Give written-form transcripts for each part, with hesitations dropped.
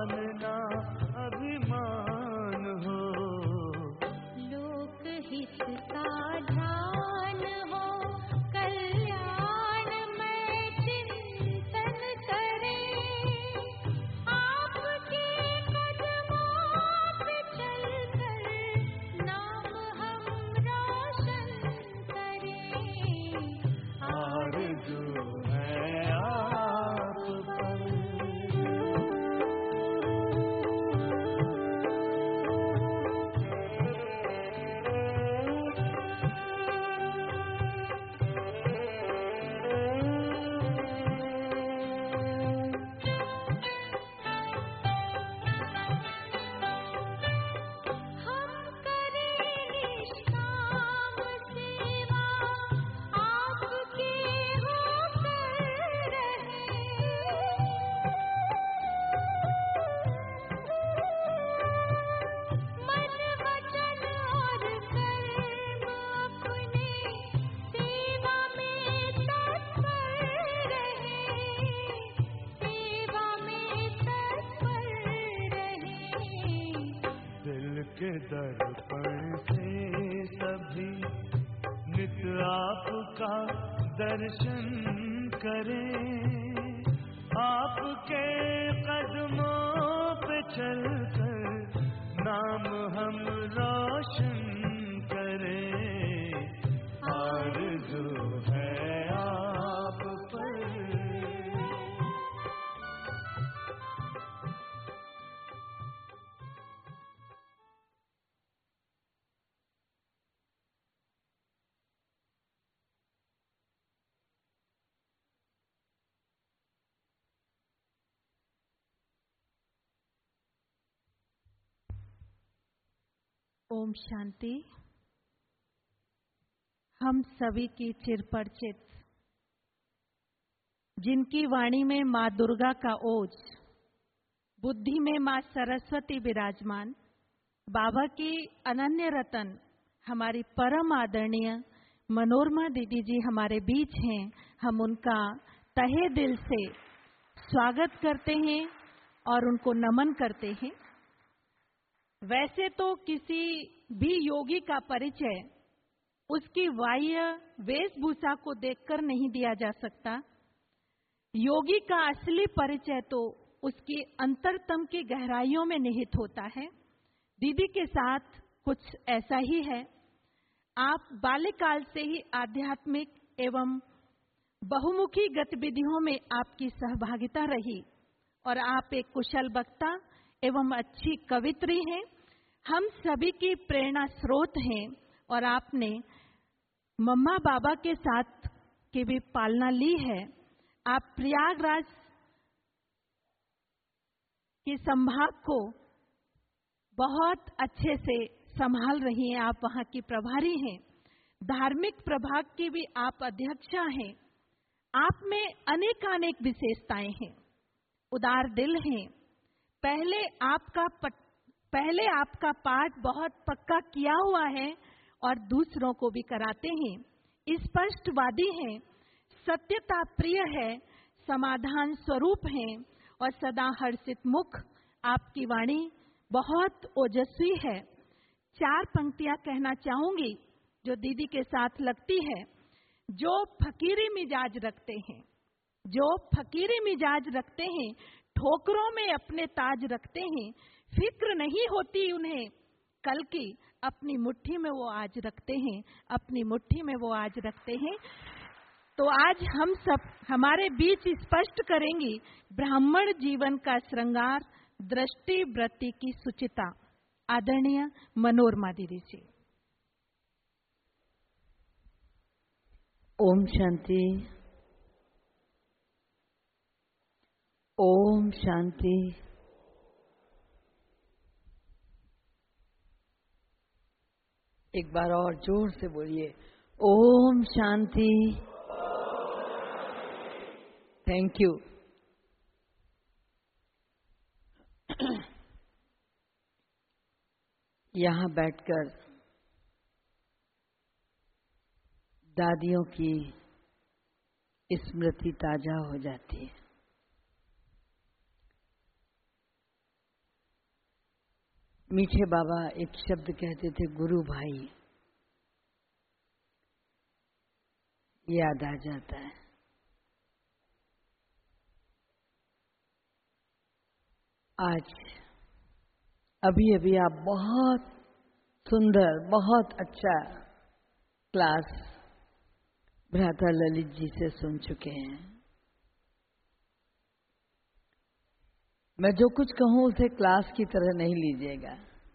सामना अभिमान हो। लोकहित का ध्यान हो, कल्याण में चिंतन करें। आपके कदमों पे चलकर नाम हम रोशन करें। आरज़ू है आप पर। हम करें निष्काम सेवा, आपके होकर रहें। मन वचन और कर्म अपने सेवा में तत्पर रहें। सेवा में तत्पर रहें। दिल के दर्पण से सभी नित आपका दर्शन करें। आपके कदमों पे चलकर नाम हम रोशन करें। आरज़ू है आप पर। ओम शांति। हम सभी की चिरपरिचित, जिनकी वाणी में माँ दुर्गा का ओज, बुद्धि में माँ सरस्वती विराजमान, बाबा की अनन्य रतन हमारी परम आदरणीय मनोरमा दीदी जी हमारे बीच हैं। हम उनका तहे दिल से स्वागत करते हैं और उनको नमन करते हैं। वैसे तो किसी भी योगी का परिचय उसकी बाह्य वेशभूषा को देखकर नहीं दिया जा सकता। योगी का असली परिचय तो उसकी अंतरतम की गहराइयों में निहित होता है। दीदी के साथ कुछ ऐसा ही है। आप बाल्यकाल से ही आध्यात्मिक एवं बहुमुखी गतिविधियों में आपकी सहभागिता रही और आप एक कुशल वक्ता एवं अच्छी कवित्री हैं। हम सभी की प्रेरणा स्रोत हैं और आपने मम्मा बाबा के साथ की भी पालना ली है। आप प्रयागराज के संभाग को बहुत अच्छे से संभाल रही हैं। आप वहां की प्रभारी हैं। धार्मिक प्रभाग की भी आप अध्यक्षा हैं। आप में अनेकानेक विशेषताएं हैं। उदार दिल हैं। पहले आपका पाठ बहुत पक्का किया हुआ है और दूसरों को भी कराते हैं। स्पष्टवादी हैं, सत्यता प्रिय है, समाधान स्वरूप हैं और सदा हर्षित मुख। आपकी वाणी बहुत ओजस्वी है। 4 पंक्तियां कहना चाहूंगी जो दीदी के साथ लगती है। जो फकीरी मिजाज रखते हैं, जो फकीरी मिजाज रखते हैं, ठोकरों में अपने ताज रखते हैं, फिक्र नहीं होती उन्हें कल की, अपनी मुट्ठी में वो आज रखते हैं, अपनी मुट्ठी में वो आज रखते हैं। तो आज हम सब हमारे बीच स्पष्ट करेंगी ब्राह्मण जीवन का श्रृंगार, दृष्टि वृत्ति की सुचिता। आदरणीय मनोरमा दीदी जी। ओम शांति। ओम शांति। एक बार और जोर से बोलिए, ओम शांति। Thank you. यहाँ बैठकर दादियों की स्मृति ताजा हो जाती है। मीठे बाबा एक शब्द कहते थे, गुरु भाई, याद आ जाता है। आज अभी अभी आप बहुत सुंदर, बहुत अच्छा क्लास भ्राता ललित जी से सुन चुके हैं। मैं जो कुछ कहूं उसे क्लास की तरह नहीं लीजिएगा,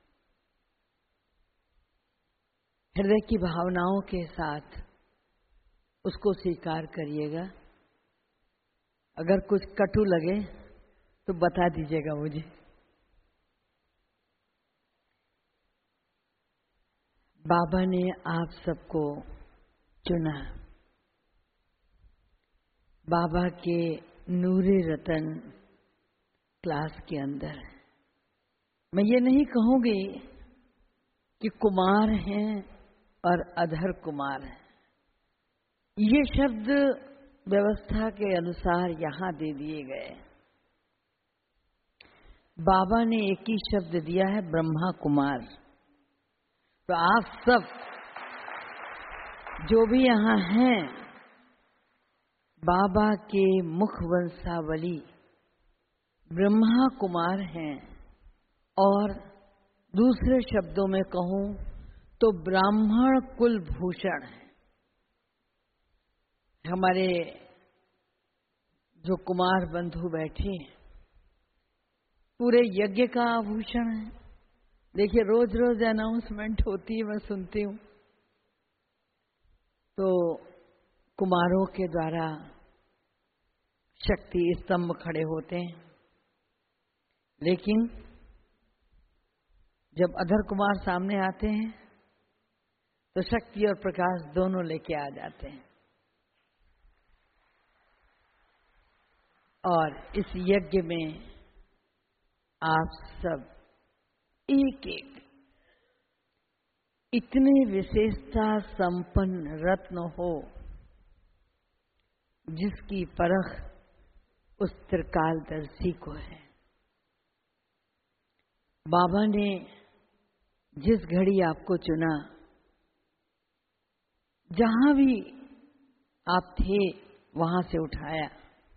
हृदय की भावनाओं के साथ उसको स्वीकार करिएगा। अगर कुछ कटु लगे तो बता दीजिएगा मुझे। बाबा ने आप सबको चुना, बाबा के नूरे रतन क्लास के अंदर। मैं ये नहीं कहूंगी कि कुमार हैं और अधर कुमार हैं, ये शब्द व्यवस्था के अनुसार यहां दे दिए गए। बाबा ने एक ही शब्द दिया है, ब्रह्मा कुमार। तो आप सब जो भी यहां हैं, बाबा के मुख वंशावली ब्रह्मा कुमार हैं, और दूसरे शब्दों में कहूं तो ब्राह्मण कुल भूषण है। हमारे जो कुमार बंधु बैठे हैं, पूरे यज्ञ का आभूषण है। देखिए, रोज रोज अनाउंसमेंट होती है, मैं सुनती हूं, तो कुमारों के द्वारा शक्ति स्तंभ खड़े होते हैं, लेकिन जब अधर कुमार सामने आते हैं तो शक्ति और प्रकाश दोनों लेके आ जाते हैं। और इस यज्ञ में आप सब एक एक इतने विशेषता संपन्न रत्न हो जिसकी परख उस त्रिकालदर्शी को है। बाबा ने जिस घड़ी आपको चुना, जहां भी आप थे वहां से उठाया,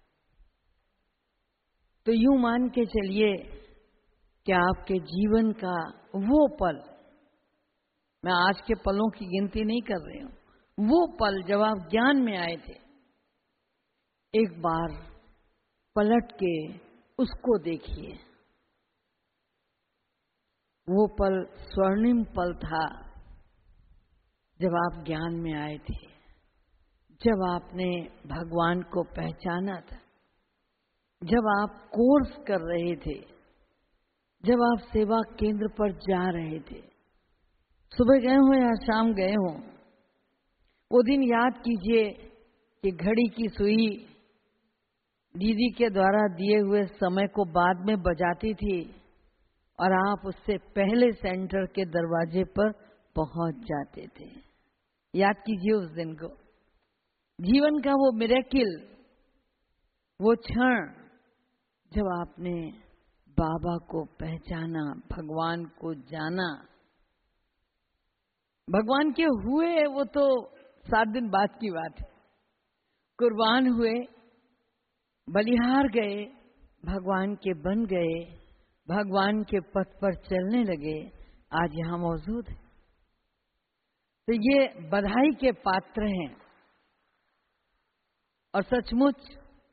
तो यूं मान के चलिए कि आपके जीवन का वो पल, मैं आज के पलों की गिनती नहीं कर रही हूं, वो पल जब आप ज्ञान में आए थे, एक बार पलट के उसको देखिए। वो पल स्वर्णिम पल था जब आप ज्ञान में आए थे, जब आपने भगवान को पहचाना था, जब आप कोर्स कर रहे थे, जब आप सेवा केंद्र पर जा रहे थे, सुबह गए हो या शाम गए हो, वो दिन याद कीजिए कि घड़ी की सुई दीदी के द्वारा दिए हुए समय को बाद में बजाती थी और आप उससे पहले सेंटर के दरवाजे पर पहुंच जाते थे। याद कीजिए उस दिन को, जीवन का वो मिरेकिल, वो क्षण जब आपने बाबा को पहचाना, भगवान को जाना। भगवान के हुए वो तो 7 दिन बाद की बात है। कुर्बान हुए, बलिहार गए, भगवान के बन गए, भगवान के पथ पर चलने लगे, आज यहां मौजूद है। तो ये बधाई के पात्र हैं। और सचमुच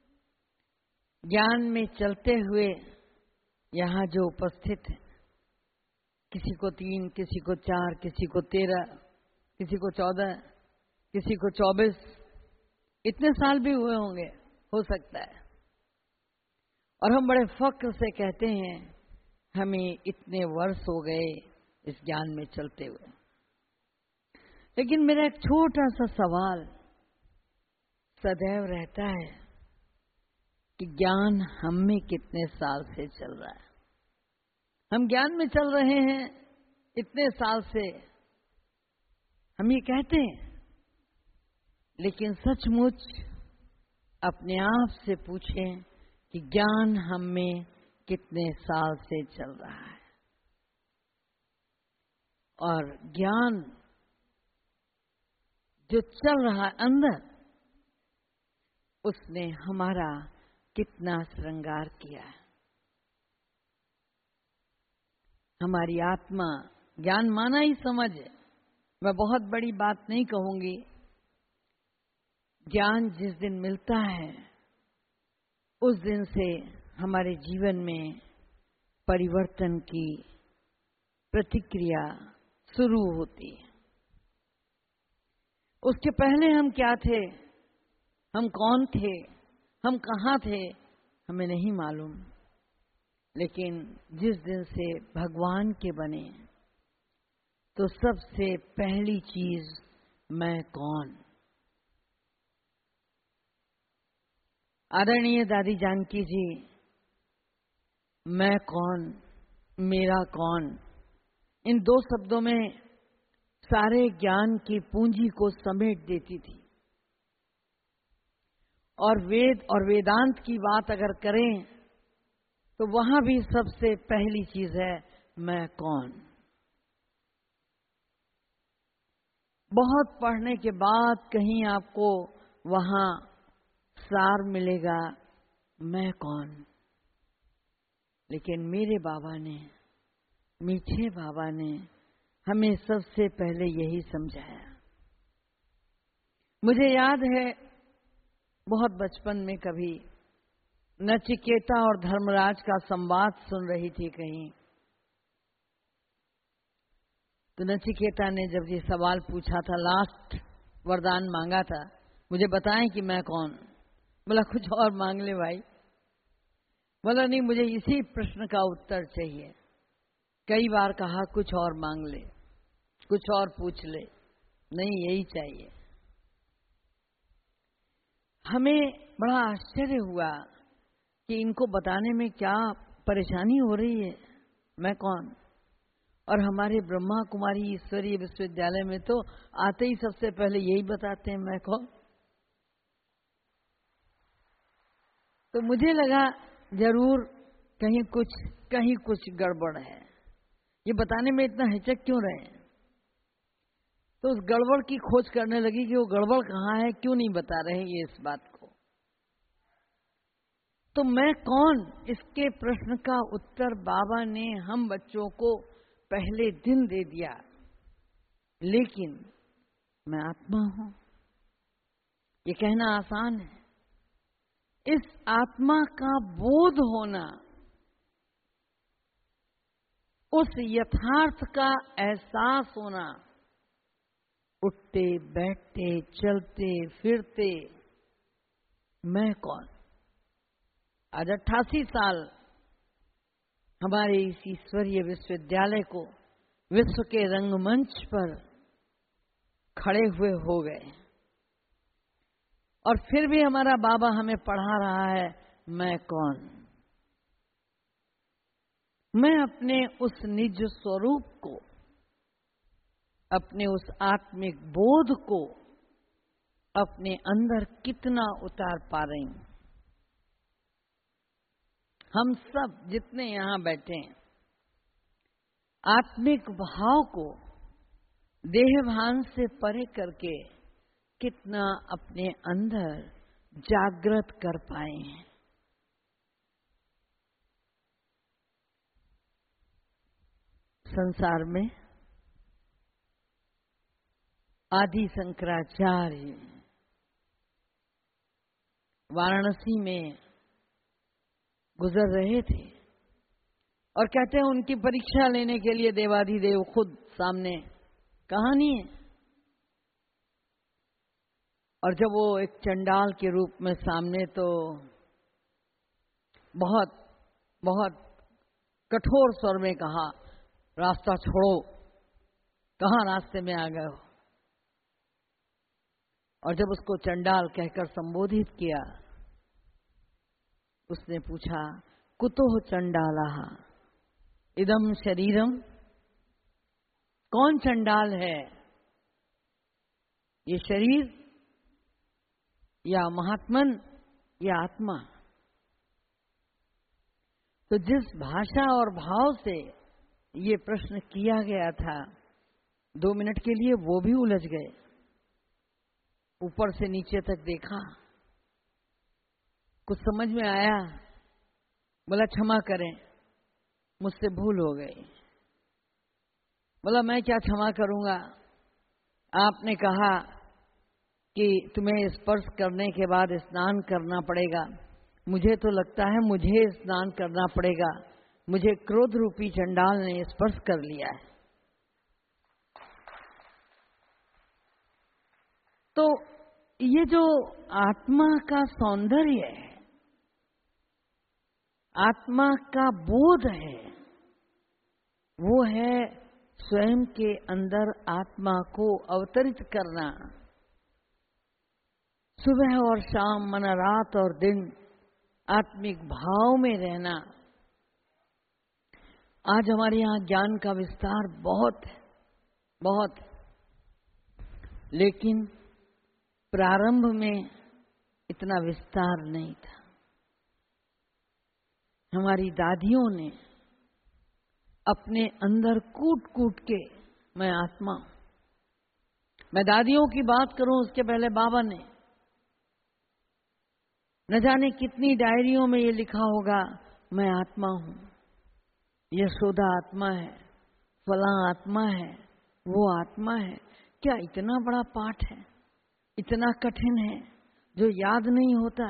ज्ञान में चलते हुए यहां जो उपस्थित है, किसी को 3, किसी को 4, किसी को 13, किसी को 14, किसी को 24, इतने साल भी हुए होंगे, हो सकता है। और हम बड़े फक्र से कहते हैं हमें इतने वर्ष हो गए इस ज्ञान में चलते हुए। लेकिन मेरा एक छोटा सा सवाल सदैव रहता है कि ज्ञान हम में कितने साल से चल रहा है। हम ज्ञान में चल रहे हैं इतने साल से, हम ये कहते हैं, लेकिन सचमुच अपने आप से पूछें कि ज्ञान हम में कितने साल से चल रहा है। और ज्ञान जो चल रहा है अंदर, उसने हमारा कितना श्रृंगार किया है। हमारी आत्मा, ज्ञान माना ही समझ है, मैं बहुत बड़ी बात नहीं कहूंगी। ज्ञान जिस दिन मिलता है उस दिन से हमारे जीवन में परिवर्तन की प्रतिक्रिया शुरू होती है। उसके पहले हम क्या थे, हम कौन थे, हम कहाँ थे, हमें नहीं मालूम। लेकिन जिस दिन से भगवान के बने तो सबसे पहली चीज मैं कौन। आदरणीय दादी जानकी जी मैं कौन, मेरा कौन, इन दो शब्दों में सारे ज्ञान की पूंजी को समेट देती थी। और वेद और वेदांत की बात अगर करें तो वहां भी सबसे पहली चीज है मैं कौन। बहुत पढ़ने के बाद कहीं आपको वहां सार मिलेगा मैं कौन। लेकिन मेरे बाबा ने, मीठे बाबा ने हमें सबसे पहले यही समझाया। मुझे याद है बहुत बचपन में कभी नचिकेता और धर्मराज का संवाद सुन रही थी कहीं, तो नचिकेता ने जब ये सवाल पूछा था, लास्ट वरदान मांगा था, मुझे बताएं कि मैं कौन। बोला कुछ और मांग ले भाई। बोला नहीं, मुझे इसी प्रश्न का उत्तर चाहिए। कई बार कहा कुछ और मांग ले, कुछ और पूछ ले, नहीं यही चाहिए। हमें बड़ा आश्चर्य हुआ कि इनको बताने में क्या परेशानी हो रही है, मैं कौन। और हमारे ब्रह्मा कुमारी ईश्वरीय विश्वविद्यालय में तो आते ही सबसे पहले यही बताते हैं मैं कौन। तो मुझे लगा जरूर कहीं कुछ गड़बड़ है, ये बताने में इतना हिचक क्यों रहे हैं। तो उस गड़बड़ की खोज करने लगी कि वो गड़बड़ कहाँ है, क्यों नहीं बता रहे ये इस बात को। तो मैं कौन, इसके प्रश्न का उत्तर बाबा ने हम बच्चों को पहले दिन दे दिया। लेकिन मैं आत्मा हूं, ये कहना आसान है। इस आत्मा का बोध होना, उस यथार्थ का एहसास होना, उठते बैठते चलते फिरते मैं कौन। आज 88 साल हमारे इस ईश्वरीय विश्वविद्यालय को विश्व के रंगमंच पर खड़े हुए हो गए, और फिर भी हमारा बाबा हमें पढ़ा रहा है मैं कौन। मैं अपने उस निज स्वरूप को, अपने उस आत्मिक बोध को अपने अंदर कितना उतार पा रही हूं। हम सब जितने यहां बैठे हैं, आत्मिक भाव को देहभान से परे करके कितना अपने अंदर जागृत कर पाए हैं। संसार में आदि शंकराचार्य वाराणसी में गुजर रहे थे, और कहते हैं उनकी परीक्षा लेने के लिए देवाधिदेव खुद सामने, कहानी है। और जब वो एक चंडाल के रूप में सामने, तो बहुत बहुत कठोर स्वर में कहा, रास्ता छोड़ो, कहां रास्ते में आ गए हो। और जब उसको चंडाल कहकर संबोधित किया, उसने पूछा, कुतो चंडालः इदम शरीरम। कौन चंडाल है, ये शरीर या महात्मन या आत्मा। तो जिस भाषा और भाव से ये प्रश्न किया गया था, 2 मिनट के लिए वो भी उलझ गए। ऊपर से नीचे तक देखा, कुछ समझ में आया, बोला क्षमा करें, मुझसे भूल हो गई। बोला मैं क्या क्षमा करूंगा, आपने कहा कि तुम्हें स्पर्श करने के बाद स्नान करना पड़ेगा, मुझे तो लगता है मुझे स्नान करना पड़ेगा, मुझे क्रोध रूपी चंडाल ने स्पर्श कर लिया है। तो ये जो आत्मा का सौंदर्य है, आत्मा का बोध है, वो है स्वयं के अंदर आत्मा को अवतरित करना। सुबह और शाम, मन रात और दिन आत्मिक भाव में रहना। आज हमारे यहाँ ज्ञान का विस्तार बहुत है, बहुत, लेकिन प्रारंभ में इतना विस्तार नहीं था। हमारी दादियों ने अपने अंदर कूट कूट के, मैं आत्मा हूं, मैं दादियों की बात करूं, उसके पहले बाबा ने न जाने कितनी डायरियों में ये लिखा होगा, मैं आत्मा हूं, यशोदा आत्मा है, फलां आत्मा है, वो आत्मा है। क्या इतना बड़ा पाठ है, इतना कठिन है जो याद नहीं होता।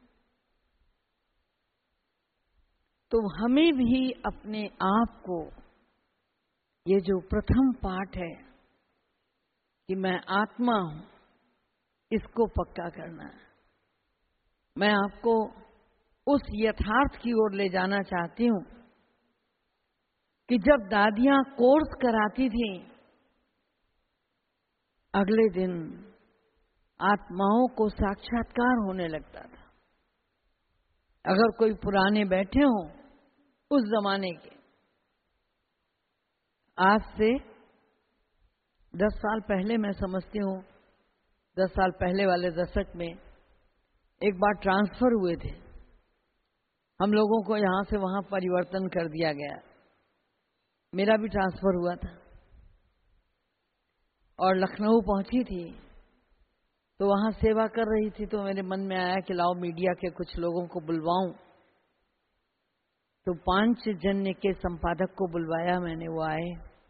तो हमें भी अपने आप को, ये जो प्रथम पाठ है कि मैं आत्मा हूं, इसको पक्का करना है। मैं आपको उस यथार्थ की ओर ले जाना चाहती हूं कि जब दादियां कोर्स कराती थी, अगले दिन आत्माओं को साक्षात्कार होने लगता था। अगर कोई पुराने बैठे हों उस जमाने के, आज से 10 साल पहले, मैं समझती हूँ 10 साल पहले वाले दशक में एक बार ट्रांसफर हुए थे, हम लोगों को यहाँ से वहाँ परिवर्तन कर दिया गया। मेरा भी ट्रांसफर हुआ था और लखनऊ पहुंची थी, तो वहां सेवा कर रही थी। तो मेरे मन में आया कि लाओ मीडिया के कुछ लोगों को बुलवाऊं। तो पांचजन्य के संपादक को बुलवाया मैंने, वो आए।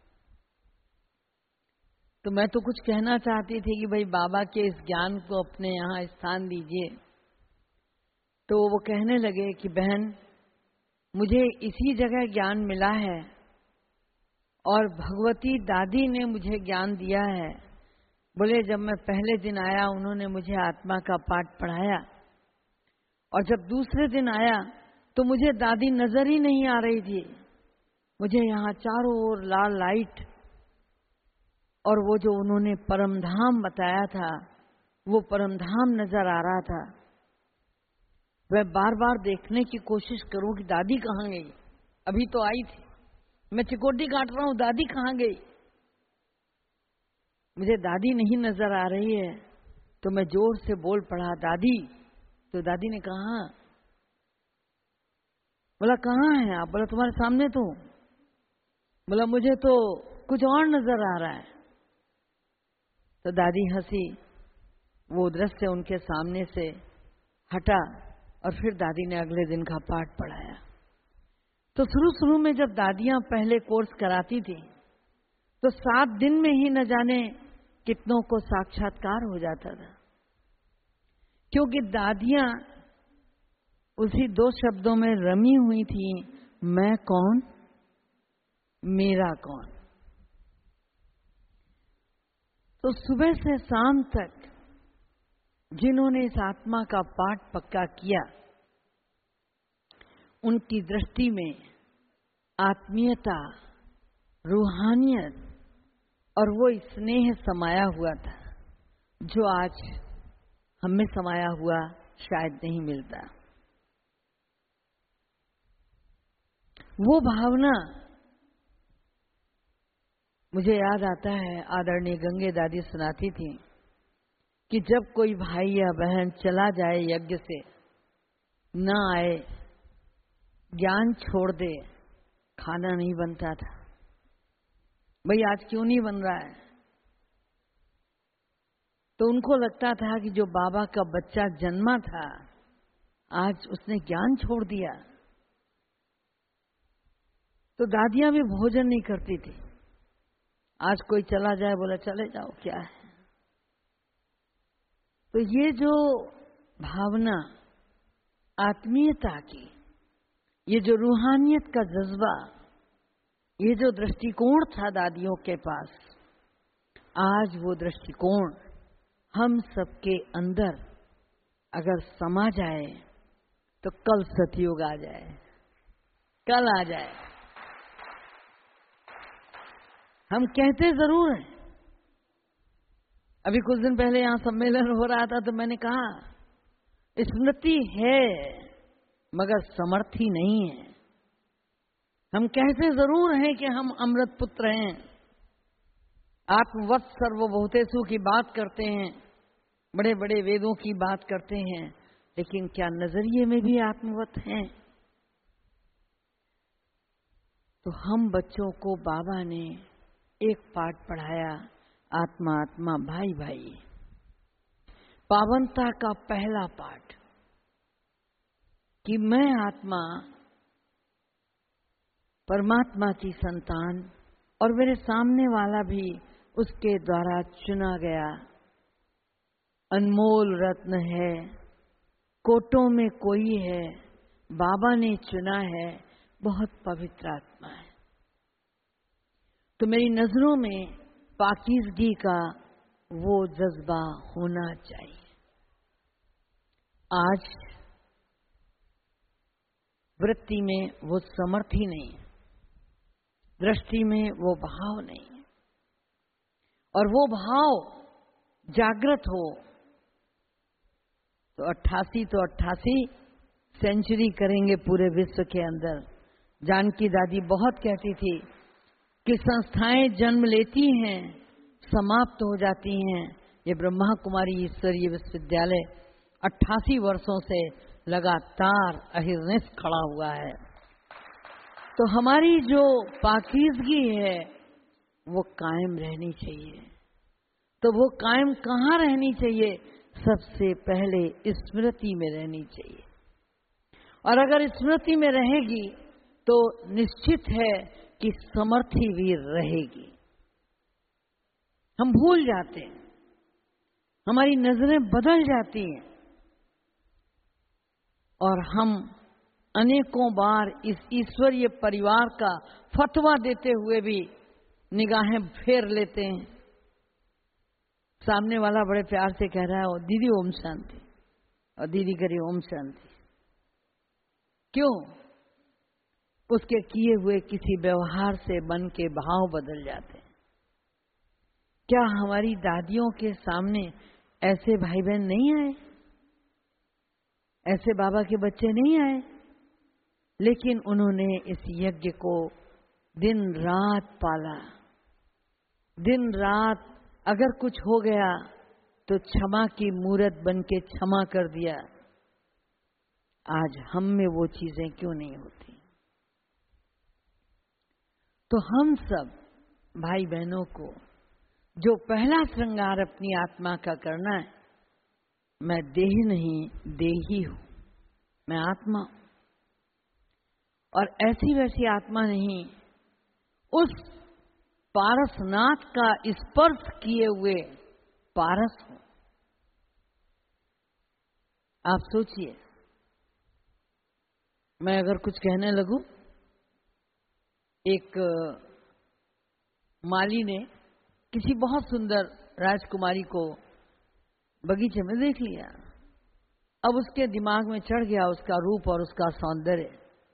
तो मैं तो कुछ कहना चाहती थी कि भाई बाबा के इस ज्ञान को अपने यहाँ स्थान दीजिए। तो वो कहने लगे कि बहन, मुझे इसी जगह ज्ञान मिला है और भगवती दादी ने मुझे ज्ञान दिया है। बोले जब मैं पहले दिन आया उन्होंने मुझे आत्मा का पाठ पढ़ाया, और जब दूसरे दिन आया तो मुझे दादी नजर ही नहीं आ रही थी। मुझे यहाँ चारों ओर लाल लाइट और वो जो उन्होंने परमधाम बताया था, वो परमधाम नजर आ रहा था। मैं बार बार देखने की कोशिश करूं कि दादी कहाँ गई। अभी तो आई थी, मैं चिकोटी काट रहा हूं, दादी कहाँ गई। मुझे दादी नहीं नजर आ रही है। तो मैं जोर से बोल पड़ा, दादी। तो दादी ने कहा, बोला कहाँ है आप? बोला तुम्हारे सामने तो। बोला मुझे तो कुछ और नजर आ रहा है। तो दादी हंसी, वो दृश्य उनके सामने से हटा और फिर दादी ने अगले दिन का पाठ पढ़ाया। तो शुरू में जब दादियां पहले कोर्स कराती थी तो 7 दिन में ही न जाने कितनों को साक्षात्कार हो जाता था, क्योंकि दादियां उसी 2 शब्दों में रमी हुई थी, मैं कौन, मेरा कौन। तो सुबह से शाम तक जिन्होंने इस आत्मा का पाठ पक्का किया, उनकी दृष्टि में आत्मीयता, रूहानियत और वो स्नेह समाया हुआ था जो आज हम में समाया हुआ शायद नहीं मिलता। वो भावना मुझे याद आता है, आदरणीय गंगे दादी सुनाती थी कि जब कोई भाई या बहन चला जाए यज्ञ से, न आए, ज्ञान छोड़ दे, खाना नहीं बनता था। भाई आज क्यों नहीं बन रहा है? तो उनको लगता था कि जो बाबा का बच्चा जन्मा था आज उसने ज्ञान छोड़ दिया। तो दादियां भी भोजन नहीं करती थी। आज कोई चला जाए, बोला चले जाओ, क्या है। तो ये जो भावना आत्मीयता की, ये जो रूहानियत का जज्बा, ये जो दृष्टिकोण था दादियों के पास, आज वो दृष्टिकोण हम सबके अंदर अगर समा जाए तो कल सतयुग आ जाए, कल आ जाए। हम कहते जरूर हैं। अभी कुछ दिन पहले यहां सम्मेलन हो रहा था तो मैंने कहा स्मृति है मगर समर्थी नहीं है। हम कहते जरूर हैं कि हम अमृत पुत्र हैं, आत्मवत् सर्वभूतेषु की बात करते हैं, बड़े बड़े वेदों की बात करते हैं, लेकिन क्या नजरिए में भी आत्मवत् हैं? तो हम बच्चों को बाबा ने एक पाठ पढ़ाया, आत्मा आत्मा भाई भाई, पावनता का पहला पाठ, कि मैं आत्मा परमात्मा की संतान और मेरे सामने वाला भी उसके द्वारा चुना गया अनमोल रत्न है, कोटों में कोई है, बाबा ने चुना है, बहुत पवित्र आत्मा है। तो मेरी नजरों में पाकीज़गी का वो जज्बा होना चाहिए। आज वृत्ति में वो समर्थी नहीं है, दृष्टि में वो भाव नहीं है, और वो भाव जागृत हो तो 88 सेंचुरी करेंगे पूरे विश्व के अंदर। जानकी दादी बहुत कहती थी कि संस्थाएं जन्म लेती हैं, समाप्त हो जाती हैं। ये ब्रह्मा कुमारी ईश्वरीय विश्वविद्यालय 88 वर्षों से लगातार अहिर्निश खड़ा हुआ है। तो हमारी जो पाकीज़गी है वो कायम रहनी चाहिए। तो वो कायम कहाँ रहनी चाहिए? सबसे पहले स्मृति में रहनी चाहिए। और अगर स्मृति में रहेगी तो निश्चित है कि समर्थी भी रहेगी। हम भूल जाते हैं, हमारी नजरें बदल जाती हैं और हम अनेकों बार इस ईश्वरीय परिवार का फतवा देते हुए भी निगाहें फेर लेते हैं। सामने वाला बड़े प्यार से कह रहा है, ओ दीदी ओम शांति, और दीदी करी ओम शांति। क्यों? उसके किए हुए किसी व्यवहार से मन के भाव बदल जाते हैं। क्या हमारी दादियों के सामने ऐसे भाई बहन नहीं आए? ऐसे बाबा के बच्चे नहीं आए? लेकिन उन्होंने इस यज्ञ को दिन रात पाला। दिन रात अगर कुछ हो गया तो क्षमा की मूरत बन के क्षमा कर दिया। आज हम में वो चीजें क्यों नहीं होती? तो हम सब भाई बहनों को जो पहला श्रृंगार अपनी आत्मा का करना है, मैं देह नहीं देही हूं, मैं आत्मा हूं। और ऐसी वैसी आत्मा नहीं, उस पारसनाथ का स्पर्श किए हुए पारस हूं। आप सोचिए, मैं अगर कुछ कहने लगूं, एक माली ने किसी बहुत सुंदर राजकुमारी को बगीचे में देख लिया। अब उसके दिमाग में चढ़ गया उसका रूप और उसका सौंदर्य।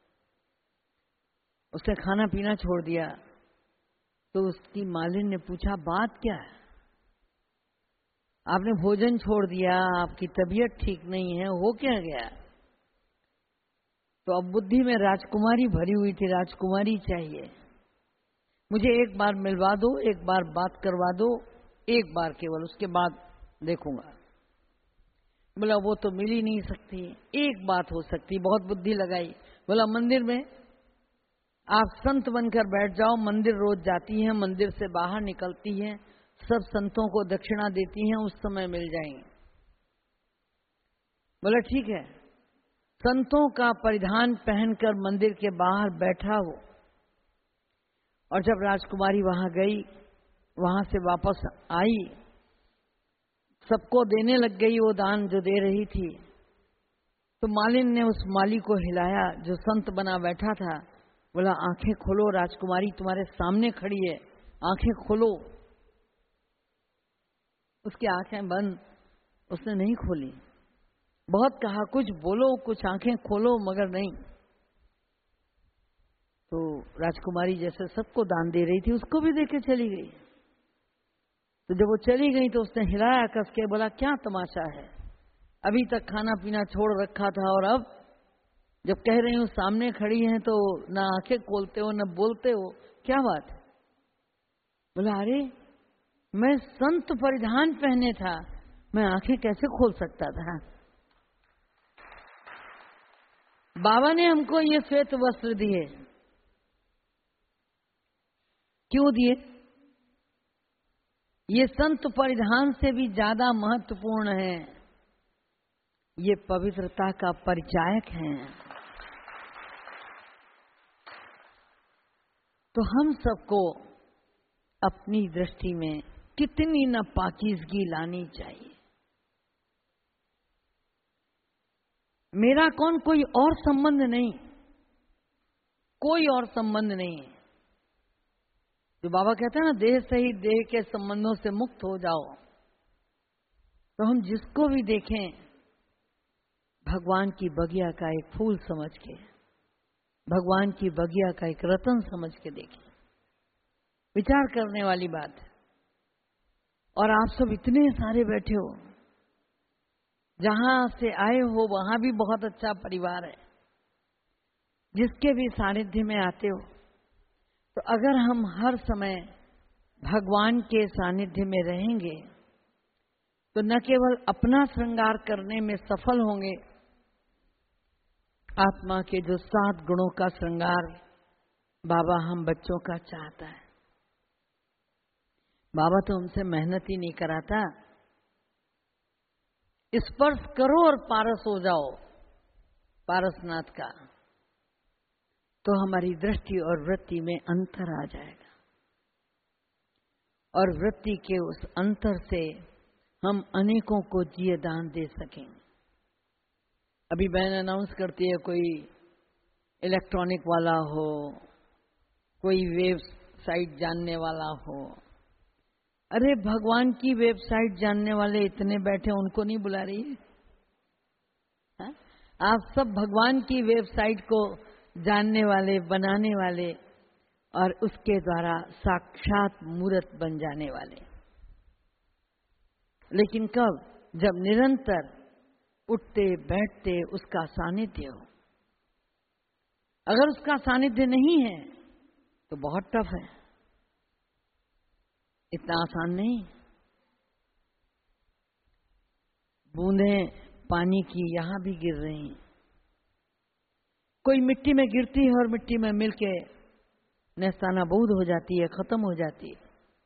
उसने खाना पीना छोड़ दिया। तो उसकी मालिन ने पूछा, बात क्या है? आपने भोजन छोड़ दिया, आपकी तबीयत ठीक नहीं है, हो क्या गया? तो अब बुद्धि में राजकुमारी भरी हुई थी, राजकुमारी चाहिए मुझे, एक बार मिलवा दो, एक बार बात करवा दो, एक बार केवल, उसके बाद देखूंगा। बोला वो तो मिल ही नहीं सकती, एक बात हो सकती। बहुत बुद्धि लगाई। बोला मंदिर में आप संत बनकर बैठ जाओ, मंदिर रोज जाती हैं, मंदिर से बाहर निकलती हैं, सब संतों को दक्षिणा देती हैं उस समय मिल जाएंगे। बोला ठीक है। संतों का परिधान पहनकर मंदिर के बाहर बैठा हो, और जब राजकुमारी वहां गई, वहां से वापस आई, सबको देने लग गई वो दान जो दे रही थी, तो मालिन ने उस माली को हिलाया जो संत बना बैठा था। बोला आंखें खोलो, राजकुमारी तुम्हारे सामने खड़ी है, आंखें खोलो। उसकी आंखें बंद, उसने नहीं खोली। बहुत कहा कुछ बोलो, कुछ आंखें खोलो, मगर नहीं। तो राजकुमारी जैसे सबको दान दे रही थी, उसको भी देके चली गई। तो जब वो चली गई तो उसने हिलाया कस के, बोला क्या तमाशा है, अभी तक खाना पीना छोड़ रखा था और अब जब कह रही हूं सामने खड़ी हैं तो ना आंखें खोलते हो ना बोलते हो, क्या बात है? बोला अरे मैं संत परिधान पहने था, मैं आंखें कैसे खोल सकता था? बाबा ने हमको ये श्वेत वस्त्र दिए, क्यों दिए? ये संत परिधान से भी ज्यादा महत्वपूर्ण है, ये पवित्रता का परिचायक है। तो हम सबको अपनी दृष्टि में कितनी न पाकीज़गी लानी चाहिए। मेरा कौन, कोई और संबंध नहीं, कोई और संबंध नहीं। जो बाबा कहते हैं ना, देह सहित देह के संबंधों से मुक्त हो जाओ। तो हम जिसको भी देखें भगवान की बगिया का एक फूल समझ के, भगवान की बगिया का एक रतन समझ के देखें। विचार करने वाली बात है। और आप सब इतने सारे बैठे हो, जहां से आए हो वहां भी बहुत अच्छा परिवार है, जिसके भी सानिध्य में आते हो। तो अगर हम हर समय भगवान के सानिध्य में रहेंगे तो न केवल अपना श्रृंगार करने में सफल होंगे, आत्मा के जो 7 गुणों का श्रृंगार बाबा हम बच्चों का चाहता है। बाबा तो हमसे मेहनत ही नहीं कराता, स्पर्श करो और पारस हो जाओ पारसनाथ का, तो हमारी दृष्टि और वृत्ति में अंतर आ जाएगा। और वृत्ति के उस अंतर से हम अनेकों को जिए दान दे सकेंगे। अभी बहन अनाउंस करती है, कोई इलेक्ट्रॉनिक वाला हो, कोई वेबसाइट जानने वाला हो। अरे भगवान की वेबसाइट जानने वाले इतने बैठे, उनको नहीं बुला रही है? आप सब भगवान की वेबसाइट को जानने वाले, बनाने वाले और उसके द्वारा साक्षात मूर्त बन जाने वाले। लेकिन कब? जब निरंतर उठते बैठते उसका सानिध्य हो। अगर उसका सानिध्य नहीं है तो बहुत टफ है, इतना आसान नहीं। बूंदें पानी की यहां भी गिर रही हैं। कोई मिट्टी में गिरती है और मिट्टी में मिलके नेस्तानाबूद हो जाती है, खत्म हो जाती है।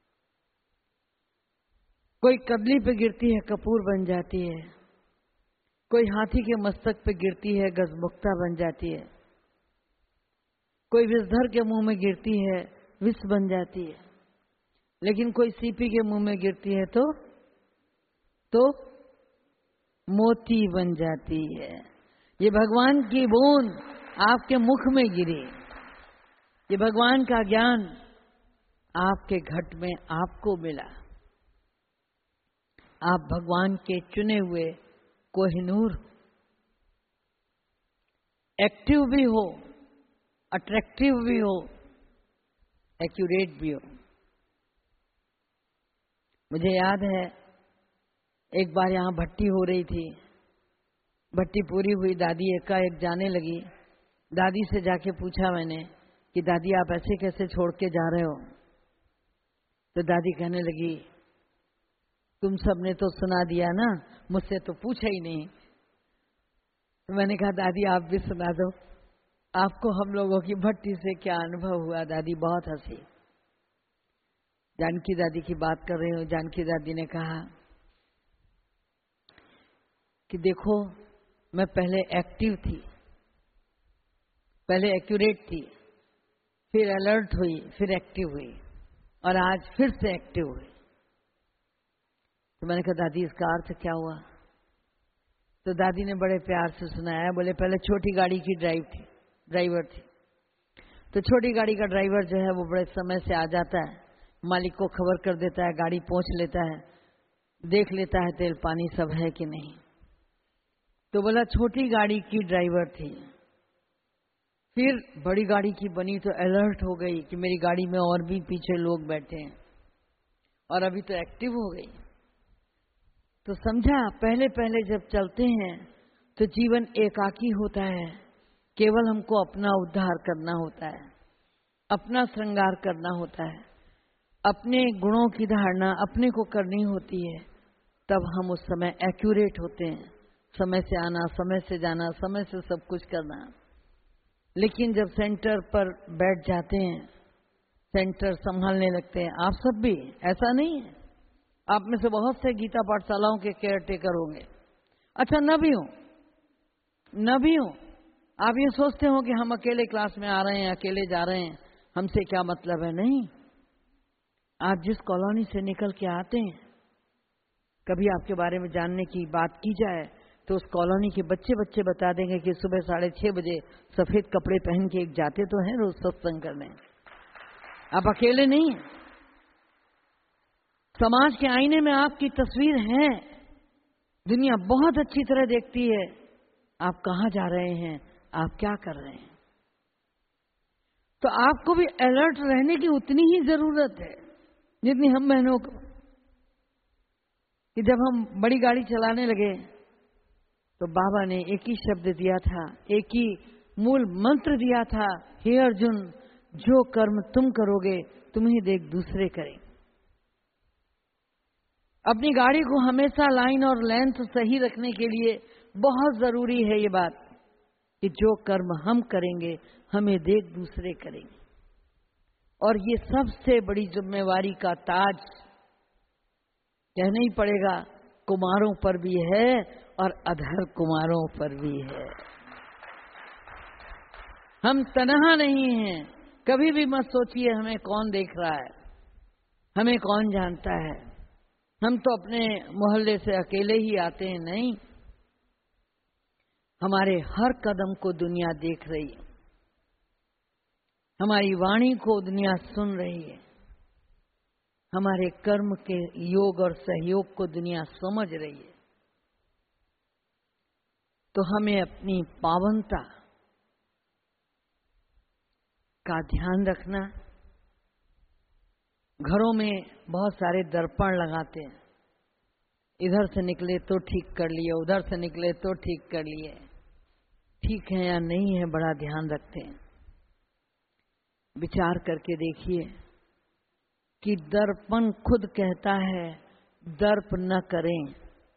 कोई कदली पे गिरती है, कपूर बन जाती है। कोई हाथी के मस्तक पे गिरती है, गजमुक्ता बन जाती है। कोई विषधर के मुंह में गिरती है, विष बन जाती है। लेकिन कोई सीपी के मुंह में गिरती है तो मोती बन जाती है। ये भगवान की बूंद आपके मुख में गिरी, ये भगवान का ज्ञान आपके घट में आपको मिला। आप भगवान के चुने हुए कोहिनूर, एक्टिव भी हो, अट्रैक्टिव भी हो, एक्यूरेट भी हो। मुझे याद है एक बार यहां भट्टी हो रही थी, भट्टी पूरी हुई, दादी एकाएक जाने लगी। दादी से जाके पूछा मैंने कि दादी आप ऐसे कैसे छोड़ के जा रहे हो? तो दादी कहने लगी तुम सबने तो सुना दिया ना, मुझसे तो पूछा ही नहीं। तो मैंने कहा दादी आप भी सुना दो, आपको हम लोगों की भट्टी से क्या अनुभव हुआ? दादी बहुत हंसी। जानकी दादी की बात कर रही हूँ। जानकी दादी ने कहा कि देखो, मैं पहले एक्टिव थी, पहले एक्यूरेट थी, फिर अलर्ट हुई, फिर एक्टिव हुई और आज फिर से एक्टिव हुई। तो मैंने कहा दादी इसका अर्थ क्या हुआ? तो दादी ने बड़े प्यार से सुनाया। बोले पहले छोटी गाड़ी की ड्राइवर थी। तो छोटी गाड़ी का ड्राइवर जो है वो बड़े समय से आ जाता है, मालिक को खबर कर देता है, गाड़ी पहुंच लेता है, देख लेता है तेल पानी सब है कि नहीं। तो बोला छोटी गाड़ी की ड्राइवर थी, फिर बड़ी गाड़ी की बनी तो अलर्ट हो गई कि मेरी गाड़ी में और भी पीछे लोग बैठे हैं, और अभी तो एक्टिव हो गई। तो समझा, पहले पहले जब चलते हैं तो जीवन एकाकी होता है, केवल हमको अपना उद्धार करना होता है, अपना श्रृंगार करना होता है, अपने गुणों की धारणा अपने को करनी होती है। तब हम उस समय एक्यूरेट होते हैं, समय से आना, समय से जाना, समय से सब कुछ करना। लेकिन जब सेंटर पर बैठ जाते हैं, सेंटर संभालने लगते हैं, आप सब भी, ऐसा नहीं है, आप में से बहुत से गीता पाठशालाओं के केयर टेकर होंगे। अच्छा, न भी हो, आप ये सोचते हो कि हम अकेले क्लास में आ रहे हैं, अकेले जा रहे हैं, हमसे क्या मतलब है। नहीं, आप जिस कॉलोनी से निकल के आते हैं, कभी आपके बारे में जानने की बात की जाए तो उस कॉलोनी के बच्चे बता देंगे कि सुबह 6:30 बजे सफेद कपड़े पहन के एक जाते तो हैं रोज सत्संग करने। आप अकेले नहीं हैं, समाज के आईने में आपकी तस्वीर है, दुनिया बहुत अच्छी तरह देखती है आप कहाँ जा रहे हैं, आप क्या कर रहे हैं। तो आपको भी अलर्ट रहने की उतनी ही जरूरत है जितनी हम बहनों को। कि जब हम बड़ी गाड़ी चलाने लगे तो बाबा ने एक ही शब्द दिया था, एक ही मूल मंत्र दिया था, हे अर्जुन, जो कर्म तुम करोगे तुम ही देख दूसरे करें। अपनी गाड़ी को हमेशा लाइन और लेंथ सही रखने के लिए बहुत जरूरी है ये बात कि जो कर्म हम करेंगे हमें देख दूसरे करेंगे। और ये सबसे बड़ी जिम्मेवारी का ताज कहना ही पड़ेगा, कुमारों पर भी है और अधर कुमारों पर भी है। हम तनहा नहीं हैं। कभी भी मत सोचिए हमें कौन देख रहा है, हमें कौन जानता है, हम तो अपने मोहल्ले से अकेले ही आते हैं। नहीं, हमारे हर कदम को दुनिया देख रही है, हमारी वाणी को दुनिया सुन रही है, हमारे कर्म के योग और सहयोग को दुनिया समझ रही है। तो हमें अपनी पावनता का ध्यान रखना। घरों में बहुत सारे दर्पण लगाते हैं, इधर से निकले तो ठीक कर लिए, उधर से निकले तो ठीक कर लिए, ठीक है या नहीं है बड़ा ध्यान रखते हैं। विचार करके देखिए कि दर्पण खुद कहता है दर्प न करें,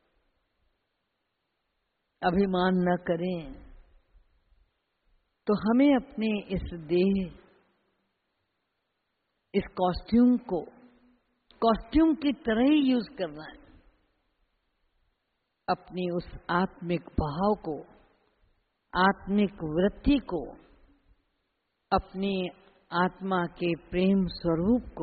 अभिमान न करें। तो हमें अपने इस देह, इस कॉस्ट्यूम को कॉस्ट्यूम की तरह ही यूज करना है। अपनी उस आत्मिक भाव को, आत्मिक वृत्ति को, अपनी आत्मा के प्रेम स्वरूप को,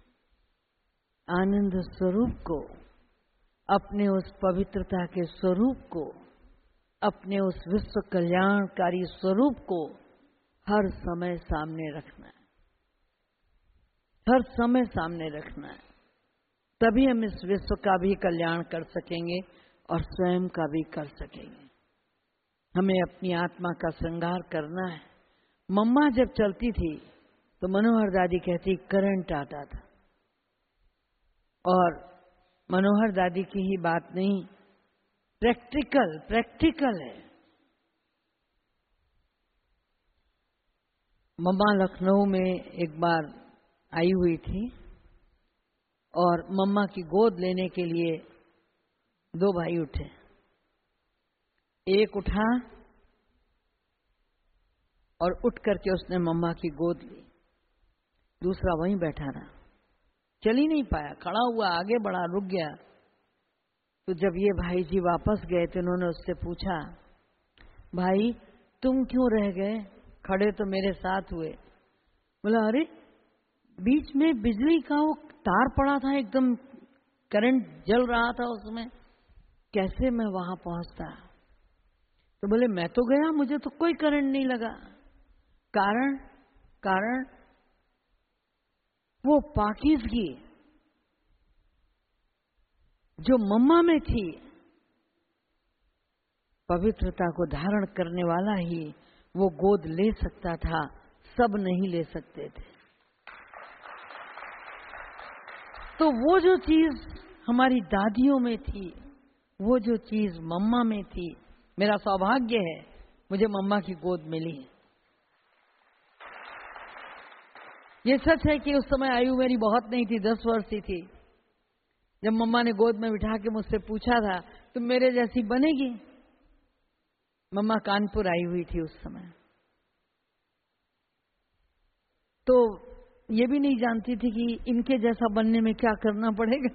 आनंद स्वरूप को, अपने उस पवित्रता के स्वरूप को, अपने उस विश्व कल्याणकारी स्वरूप को हर समय सामने रखना है, हर समय सामने रखना है। तभी हम इस विश्व का भी कल्याण कर सकेंगे और स्वयं का भी कर सकेंगे। हमें अपनी आत्मा का श्रृंगार करना है। मम्मा जब चलती थी तो मनोहर दादी कहती करंट आता था, और मनोहर दादी की ही बात नहीं, प्रैक्टिकल है। मम्मा लखनऊ में एक बार आई हुई थी और मम्मा की गोद लेने के लिए दो भाई उठे। एक उठा और उठ करके उसने मम्मा की गोद ली, दूसरा वहीं बैठा रहा। चल ही नहीं पाया, खड़ा हुआ, आगे बढ़ा, रुक गया। तो जब ये भाई जी वापस गए तो उन्होंने उससे पूछा, भाई तुम क्यों रह गए, खड़े तो मेरे साथ हुए। बोला, अरे बीच में बिजली का वो तार पड़ा था, एकदम करंट जल रहा था उसमें, कैसे मैं वहां पहुंचता। तो बोले, मैं तो गया, मुझे तो कोई करंट नहीं लगा। कारण वो पाकीज़गी जो मम्मा में थी, पवित्रता को धारण करने वाला ही वो गोद ले सकता था, सब नहीं ले सकते थे। तो वो जो चीज हमारी दादियों में थी, वो जो चीज मम्मा में थी, मेरा सौभाग्य है मुझे मम्मा की गोद मिली। ये सच है कि उस समय आयु मेरी बहुत नहीं थी, 10 वर्ष ही थी। जब मम्मा ने गोद में बिठा के मुझसे पूछा था, तुम मेरे जैसी बनेगी। मम्मा कानपुर आई हुई थी उस समय, तो ये भी नहीं जानती थी कि इनके जैसा बनने में क्या करना पड़ेगा।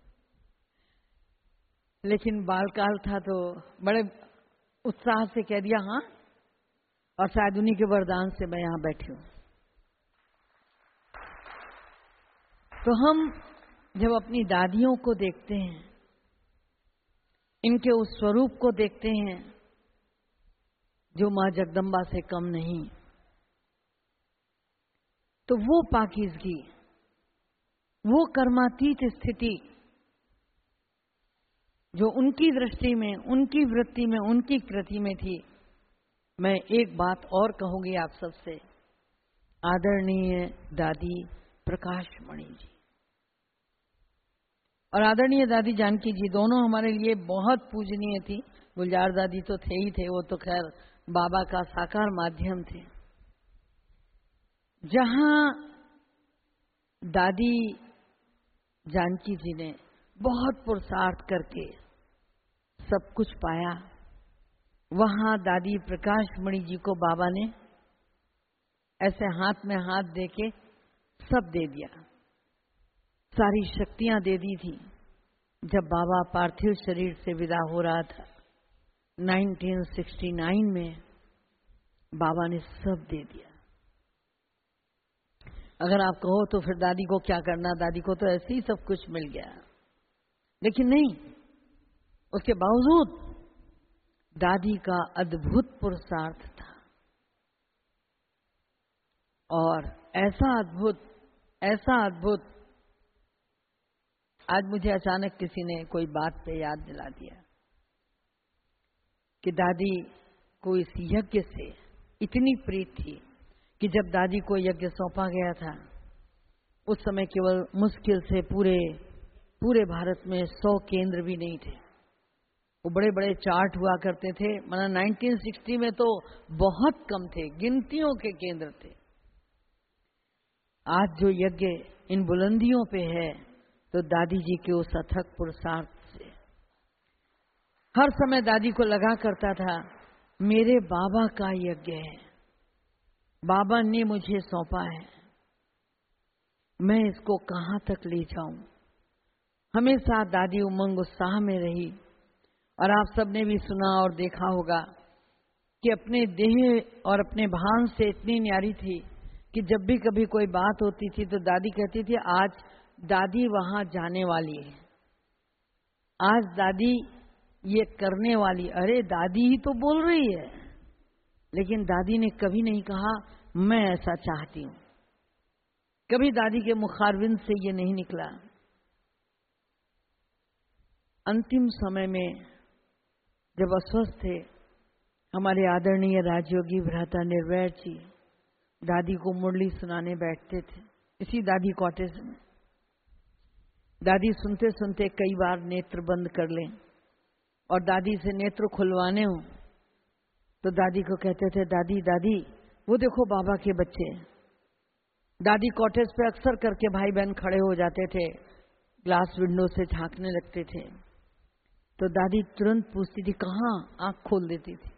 लेकिन बालकाल था तो बड़े उत्साह से कह दिया हाँ, और शायद उन्हीं के वरदान से मैं यहां बैठी हूं। तो हम जब अपनी दादियों को देखते हैं, इनके उस स्वरूप को देखते हैं जो मां जगदम्बा से कम नहीं, तो वो पाकीज़गी, वो कर्मातीत स्थिति जो उनकी दृष्टि में, उनकी वृत्ति में, उनकी कृति में थी। मैं एक बात और कहूंगी आप सबसे, आदरणीय दादी प्रकाशमणि जी और आदरणीय दादी जानकी जी दोनों हमारे लिए बहुत पूजनीय थी। गुलजार दादी तो थे ही थे, वो तो खैर बाबा का साकार माध्यम थे। जहां दादी जानकी जी ने बहुत पुरुषार्थ करके सब कुछ पाया, वहां दादी प्रकाशमणि जी को बाबा ने ऐसे हाथ में हाथ देके सब दे दिया, सारी शक्तियां दे दी थी। जब बाबा पार्थिव शरीर से विदा हो रहा था 1969 में, बाबा ने सब दे दिया। अगर आप कहो तो फिर दादी को क्या करना, दादी को तो ऐसे ही सब कुछ मिल गया। लेकिन नहीं, उसके बावजूद दादी का अद्भुत पुरुषार्थ था, और ऐसा अद्भुत, आज मुझे अचानक किसी ने कोई बात पे याद दिला दिया कि दादी को इस यज्ञ से इतनी प्रीत थी कि जब दादी को यज्ञ सौंपा गया था, उस समय केवल मुश्किल से पूरे भारत में 100 केंद्र भी नहीं थे। वो बड़े बड़े चार्ट हुआ करते थे, मतलब 1960 में तो बहुत कम थे, गिनतियों के केंद्र थे। आज जो यज्ञ इन बुलंदियों पे है, तो दादी जी के उस अथक पुरुषार्थ से। हर समय दादी को लगा करता था, मेरे बाबा का यज्ञ है, बाबा ने मुझे सौंपा है, मैं इसको कहां तक ले जाऊं। हमेशा दादी उमंग उत्साह में रही, और आप सबने भी सुना और देखा होगा कि अपने देह और अपने भान से इतनी न्यारी थी कि जब भी कभी कोई बात होती थी तो दादी कहती थी, आज दादी वहां जाने वाली है, आज दादी ये करने वाली। अरे दादी ही तो बोल रही है, लेकिन दादी ने कभी नहीं कहा मैं ऐसा चाहती हूं। कभी दादी के मुखारविंद से ये नहीं निकला। अंतिम समय में जब अस्वस्थ थे, हमारे आदरणीय राजयोगी भ्राता निर्वैर जी दादी को मुरली सुनाने बैठते थे इसी दादी कॉटेज में। दादी सुनते सुनते कई बार नेत्र बंद कर लें, और दादी से नेत्र खुलवाने हो तो दादी को कहते थे, दादी दादी वो देखो बाबा के बच्चे। दादी कॉटेज पे अक्सर करके भाई बहन खड़े हो जाते थे, ग्लास विंडो से झांकने लगते थे, तो दादी तुरंत पूछती थी कहाँ, आंख खोल देती थी,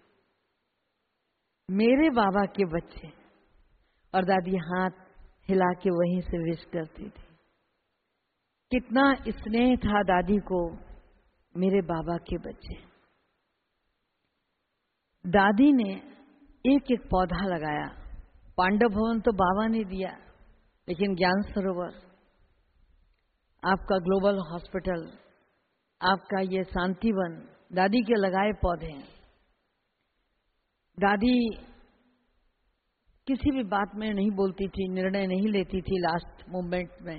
मेरे बाबा के बच्चे। और दादी हाथ हिला के वहीं से विश करती थी। कितना स्नेह था दादी को मेरे बाबा के बच्चे। दादी ने एक एक पौधा लगाया। पांडव भवन तो बाबा ने दिया, लेकिन ज्ञान सरोवर, आपका ग्लोबल हॉस्पिटल, आपका ये शांतिवन दादी के लगाए पौधे हैं। दादी किसी भी बात में नहीं बोलती थी, निर्णय नहीं लेती थी, लास्ट मोमेंट में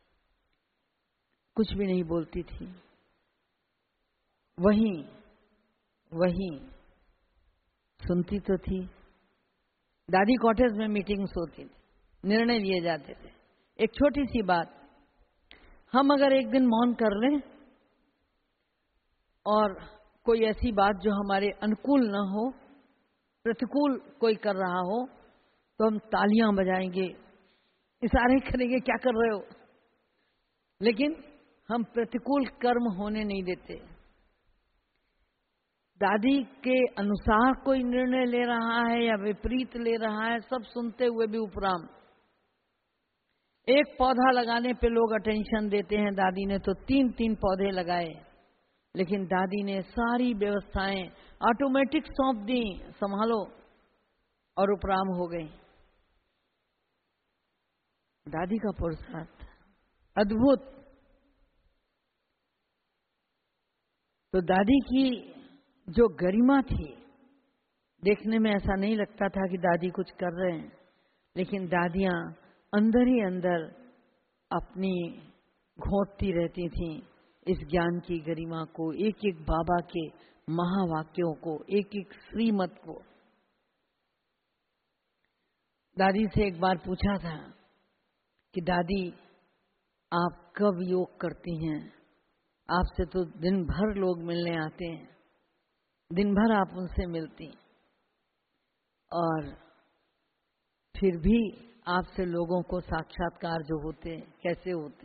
कुछ भी नहीं बोलती थी। वहीं सुनती तो थी। दादी कॉटेज में मीटिंग्स होती थी, निर्णय लिए जाते थे। एक छोटी सी बात, हम अगर एक दिन मौन कर लें और कोई ऐसी बात जो हमारे अनुकूल न हो, प्रतिकूल कोई कर रहा हो, तो हम तालियां बजाएंगे, इशारे करेंगे क्या कर रहे हो, लेकिन हम प्रतिकूल कर्म होने नहीं देते। दादी के अनुसार कोई निर्णय ले रहा है या विपरीत ले रहा है, सब सुनते हुए भी उपराम। एक पौधा लगाने पे लोग अटेंशन देते हैं, दादी ने तो 3-3 पौधे लगाए, लेकिन दादी ने सारी व्यवस्थाएं ऑटोमेटिक सौंप दी, संभालो, और उपराम हो गई। दादी का पुरुषार्थ अद्भुत। तो दादी की जो गरिमा थी, देखने में ऐसा नहीं लगता था कि दादी कुछ कर रहे हैं, लेकिन दादियां अंदर ही अंदर अपनी घोंटती रहती थीं इस ज्ञान की गरिमा को, एक एक बाबा के महावाक्यों को, एक एक श्रीमत को। दादी से एक बार पूछा था कि दादी आप कब योग करती हैं? आपसे तो दिन भर लोग मिलने आते हैं, दिन भर आप उनसे मिलती, और फिर भी आपसे लोगों को साक्षात्कार जो होते कैसे होते?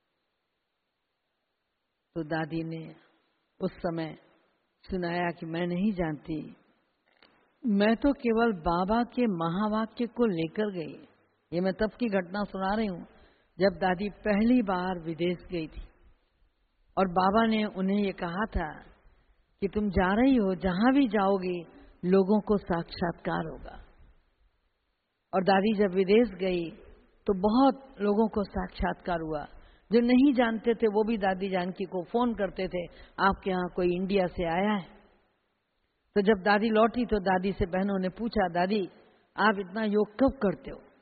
तो दादी ने उस समय सुनाया कि मैं नहीं जानती, मैं तो केवल बाबा के महावाक्य को लेकर गई। ये मैं तब की घटना सुना रही हूँ जब दादी पहली बार विदेश गई थी, और बाबा ने उन्हें ये कहा था कि तुम जा रही हो, जहां भी जाओगी लोगों को साक्षात्कार होगा। और दादी जब विदेश गई तो बहुत लोगों को साक्षात्कार हुआ। जो नहीं जानते थे वो भी दादी जानकी को फोन करते थे, आपके यहाँ कोई इंडिया से आया है? तो जब दादी लौटी तो दादी से बहनों ने पूछा, दादी आप इतना योग कब करते हो?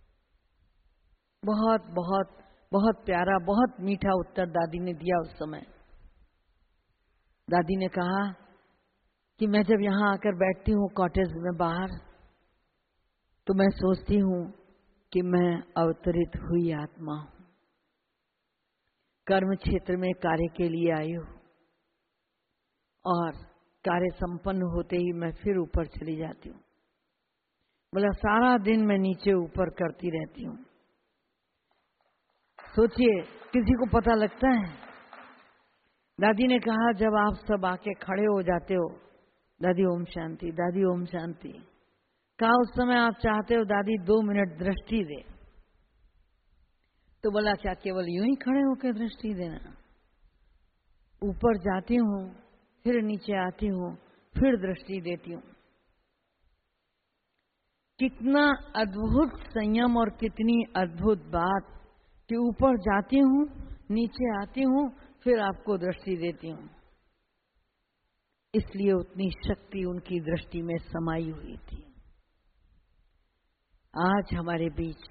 बहुत बहुत बहुत प्यारा, बहुत मीठा उत्तर दादी ने दिया उस समय। दादी ने कहा कि मैं जब यहाँ आकर बैठती हूँ कॉटेज में बाहर, तो मैं सोचती हूँ कि मैं अवतरित हुई आत्मा हूँ, कर्म क्षेत्र में कार्य के लिए आई हूँ, और कार्य संपन्न होते ही मैं फिर ऊपर चली जाती हूँ। बोला सारा दिन मैं नीचे ऊपर करती रहती हूँ। सोचिए किसी को पता लगता है? दादी ने कहा जब आप सब आके खड़े हो जाते हो, दादी ओम शांति, दादी ओम शांति, कहा उस समय आप चाहते हो दादी 2 मिनट दृष्टि दे। तो बोला क्या केवल यूं ही खड़े होकर दृष्टि देना? ऊपर जाती हूँ, फिर नीचे आती हूँ, फिर दृष्टि देती हूँ। कितना अद्भुत संयम और कितनी अद्भुत बात कि ऊपर जाती हूँ, नीचे आती हूँ, फिर आपको दृष्टि देती हूँ। इसलिए उतनी शक्ति उनकी दृष्टि में समाई हुई थी। आज हमारे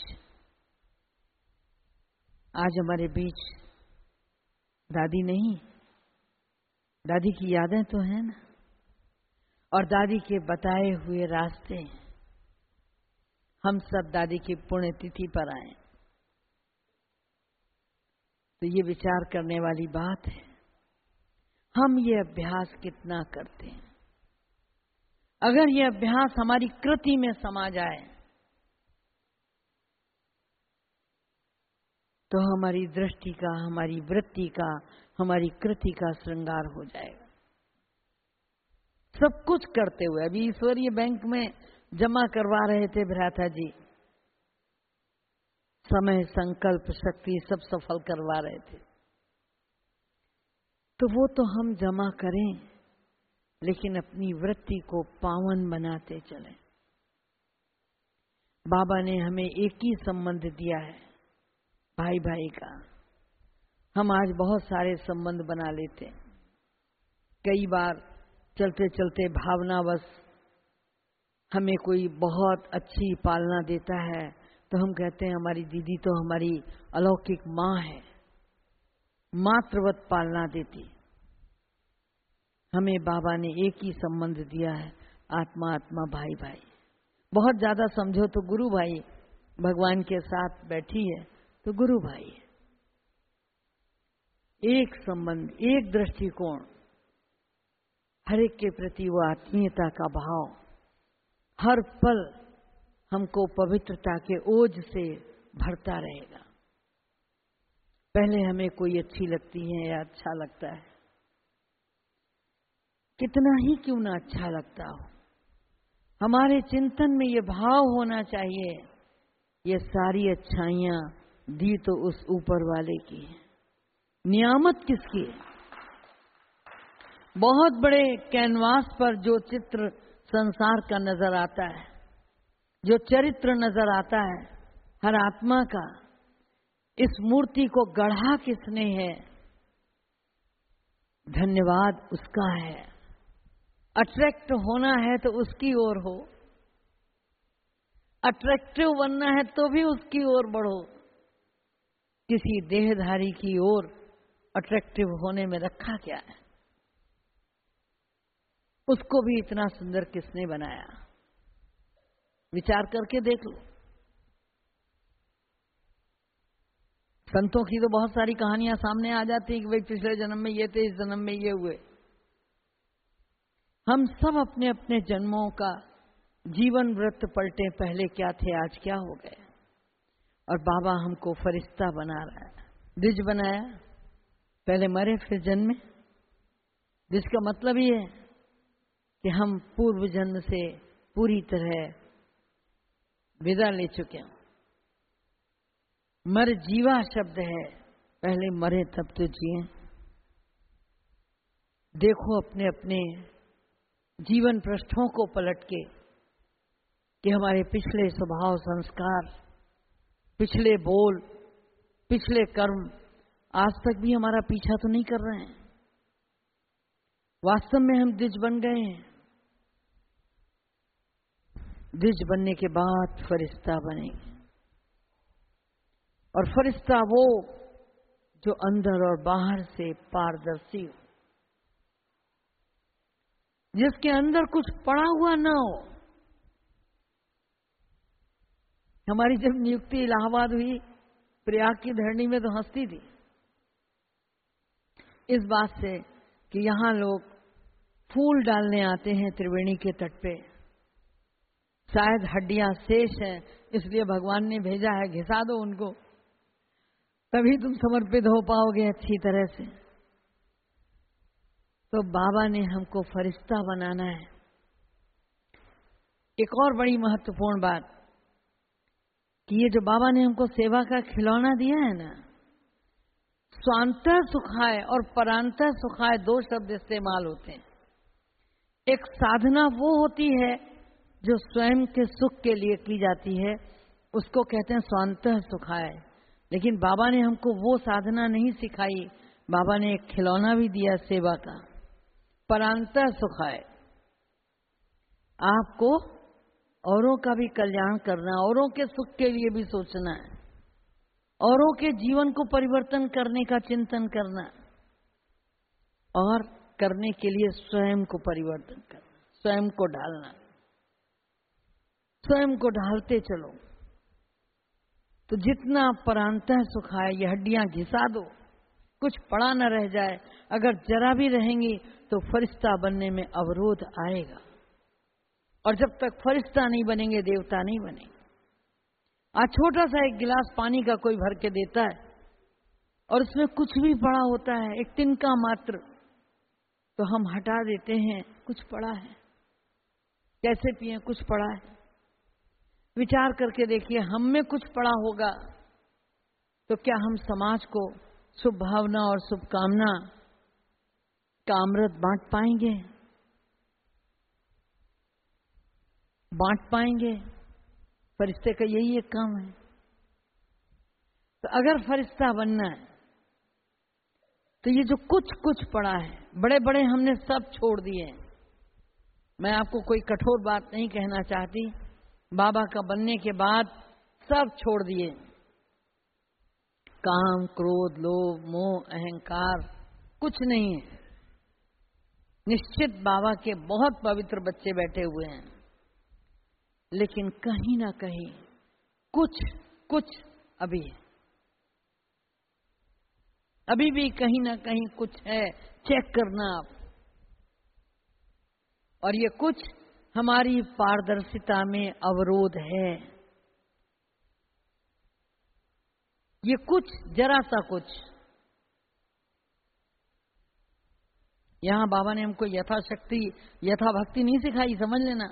बीच दादी नहीं, दादी की यादें तो हैं ना, और दादी के बताए हुए रास्ते। हम सब दादी की पुण्यतिथि पर आए, तो ये विचार करने वाली बात है, हम ये अभ्यास कितना करते हैं। अगर ये अभ्यास हमारी कृति में समा जाए तो हमारी दृष्टि का, हमारी वृत्ति का, हमारी कृति का श्रृंगार हो जाएगा। सब कुछ करते हुए, अभी ईश्वरीय बैंक में जमा करवा रहे थे भ्राता जी, समय, संकल्प, शक्ति सब सफल करवा रहे थे। तो वो तो हम जमा करें, लेकिन अपनी वृत्ति को पावन बनाते चलें। बाबा ने हमें एक ही संबंध दिया है, भाई भाई का। हम आज बहुत सारे संबंध बना लेते हैं। कई बार चलते चलते भावनावश हमें कोई बहुत अच्छी पालना देता है तो हम कहते हैं हमारी दीदी तो हमारी अलौकिक माँ है, मातृवत पालना देती। हमें बाबा ने एक ही संबंध दिया है, आत्मा आत्मा भाई भाई। बहुत ज्यादा समझो तो गुरु भाई, भगवान के साथ बैठी है तो गुरु भाई है। एक संबंध, एक दृष्टिकोण, हर एक के प्रति वो आत्मीयता का भाव हर पल हमको पवित्रता के ओज से भरता रहेगा। पहले हमें कोई अच्छी लगती है या अच्छा लगता है, कितना ही क्यों ना अच्छा लगता हो, हमारे चिंतन में ये भाव होना चाहिए, ये सारी अच्छाइयां दी तो उस ऊपर वाले की है, नियामत किसकी है। बहुत बड़े कैनवास पर जो चित्र संसार का नजर आता है, जो चरित्र नजर आता है हर आत्मा का, इस मूर्ति को गढ़ा किसने है, धन्यवाद उसका है। अट्रैक्ट होना है तो उसकी ओर हो, अट्रैक्टिव बनना है तो भी उसकी ओर बढ़ो। किसी देहधारी की ओर अट्रैक्टिव होने में रखा क्या है? उसको भी इतना सुंदर किसने बनाया? विचार करके देख लो। संतों की तो बहुत सारी कहानियां सामने आ जाती है कि भाई पिछले जन्म में ये थे, इस जन्म में ये हुए। हम सब अपने अपने जन्मों का जीवन व्रत पलटे, पहले क्या थे आज क्या हो गए। और बाबा हमको फरिश्ता बना रहा है, द्विज बनाया, पहले मरे फिर जन्मे, जिसका मतलब ये है कि हम पूर्व जन्म से पूरी तरह विदा ले चुके हैं। मर जीवा शब्द है, पहले मरे तब तो जिए। देखो अपने अपने जीवन पृष्ठों को पलट के कि हमारे पिछले स्वभाव संस्कार, पिछले बोल, पिछले कर्म आज तक भी हमारा पीछा तो नहीं कर रहे हैं। वास्तव में हम द्विज बन गए हैं। द्विज बनने के बाद फरिश्ता बनेंगे। और फरिश्ता वो जो अंदर और बाहर से पारदर्शी हो, जिसके अंदर कुछ पड़ा हुआ ना हो। हमारी जब नियुक्ति इलाहाबाद हुई, प्रयाग की धरनी में तो हंसती थी इस बात से कि यहां लोग फूल डालने आते हैं त्रिवेणी के तट पे, शायद हड्डियां शेष हैं, इसलिए भगवान ने भेजा है, घिसा दो उनको, तभी तुम समर्पित हो पाओगे अच्छी तरह से। तो बाबा ने हमको फरिश्ता बनाना है। एक और बड़ी महत्वपूर्ण बात कि ये जो बाबा ने हमको सेवा का खिलौना दिया है ना, स्वांतः सुखाय और परांतः सुखाय दो शब्द इस्तेमाल होते हैं। एक साधना वो होती है जो स्वयं के सुख के लिए की जाती है, उसको कहते हैं स्वांतः सुखाय। लेकिन बाबा ने हमको वो साधना नहीं सिखाई, बाबा ने एक खिलौना भी दिया सेवा का, परांतः सुखाय। आपको औरों का भी कल्याण करना, औरों के सुख के लिए भी सोचना है, औरों के जीवन को परिवर्तन करने का चिंतन करना, और करने के लिए स्वयं को परिवर्तन करना, स्वयं को ढालना। स्वयं को ढालते चलो तो जितना परांतः सुखाए, ये हड्डियां घिसा दो, कुछ पड़ा न रह जाए। अगर जरा भी रहेंगी तो फरिश्ता बनने में अवरोध आएगा, और जब तक फरिश्ता नहीं बनेंगे देवता नहीं बनेंगे। आज छोटा सा एक गिलास पानी का कोई भर के देता है और उसमें कुछ भी पड़ा होता है, एक तिनका मात्र, तो हम हटा देते हैं, कुछ पड़ा है, कैसे पिए, कुछ पड़ा है। विचार करके देखिए, हम में कुछ पड़ा होगा तो क्या हम समाज को शुभ भावना और शुभकामना का अमृत बांट पाएंगे? बांट पाएंगे? फरिश्ते का यही एक काम है। तो अगर फरिश्ता बनना है तो ये जो कुछ कुछ पड़ा है, बड़े बड़े हमने सब छोड़ दिए। मैं आपको कोई कठोर बात नहीं कहना चाहती, बाबा का बनने के बाद सब छोड़ दिए। काम, क्रोध, लोभ, मोह, अहंकार कुछ नहीं है। निश्चित बाबा के बहुत पवित्र बच्चे बैठे हुए हैं, लेकिन कहीं ना कहीं कुछ कुछ अभी भी कहीं ना कहीं कुछ है। चेक करना आप। और ये कुछ हमारी पारदर्शिता में अवरोध है। ये कुछ, जरा सा कुछ। यहां बाबा ने हमको यथाशक्ति यथाभक्ति नहीं सिखाई, समझ लेना।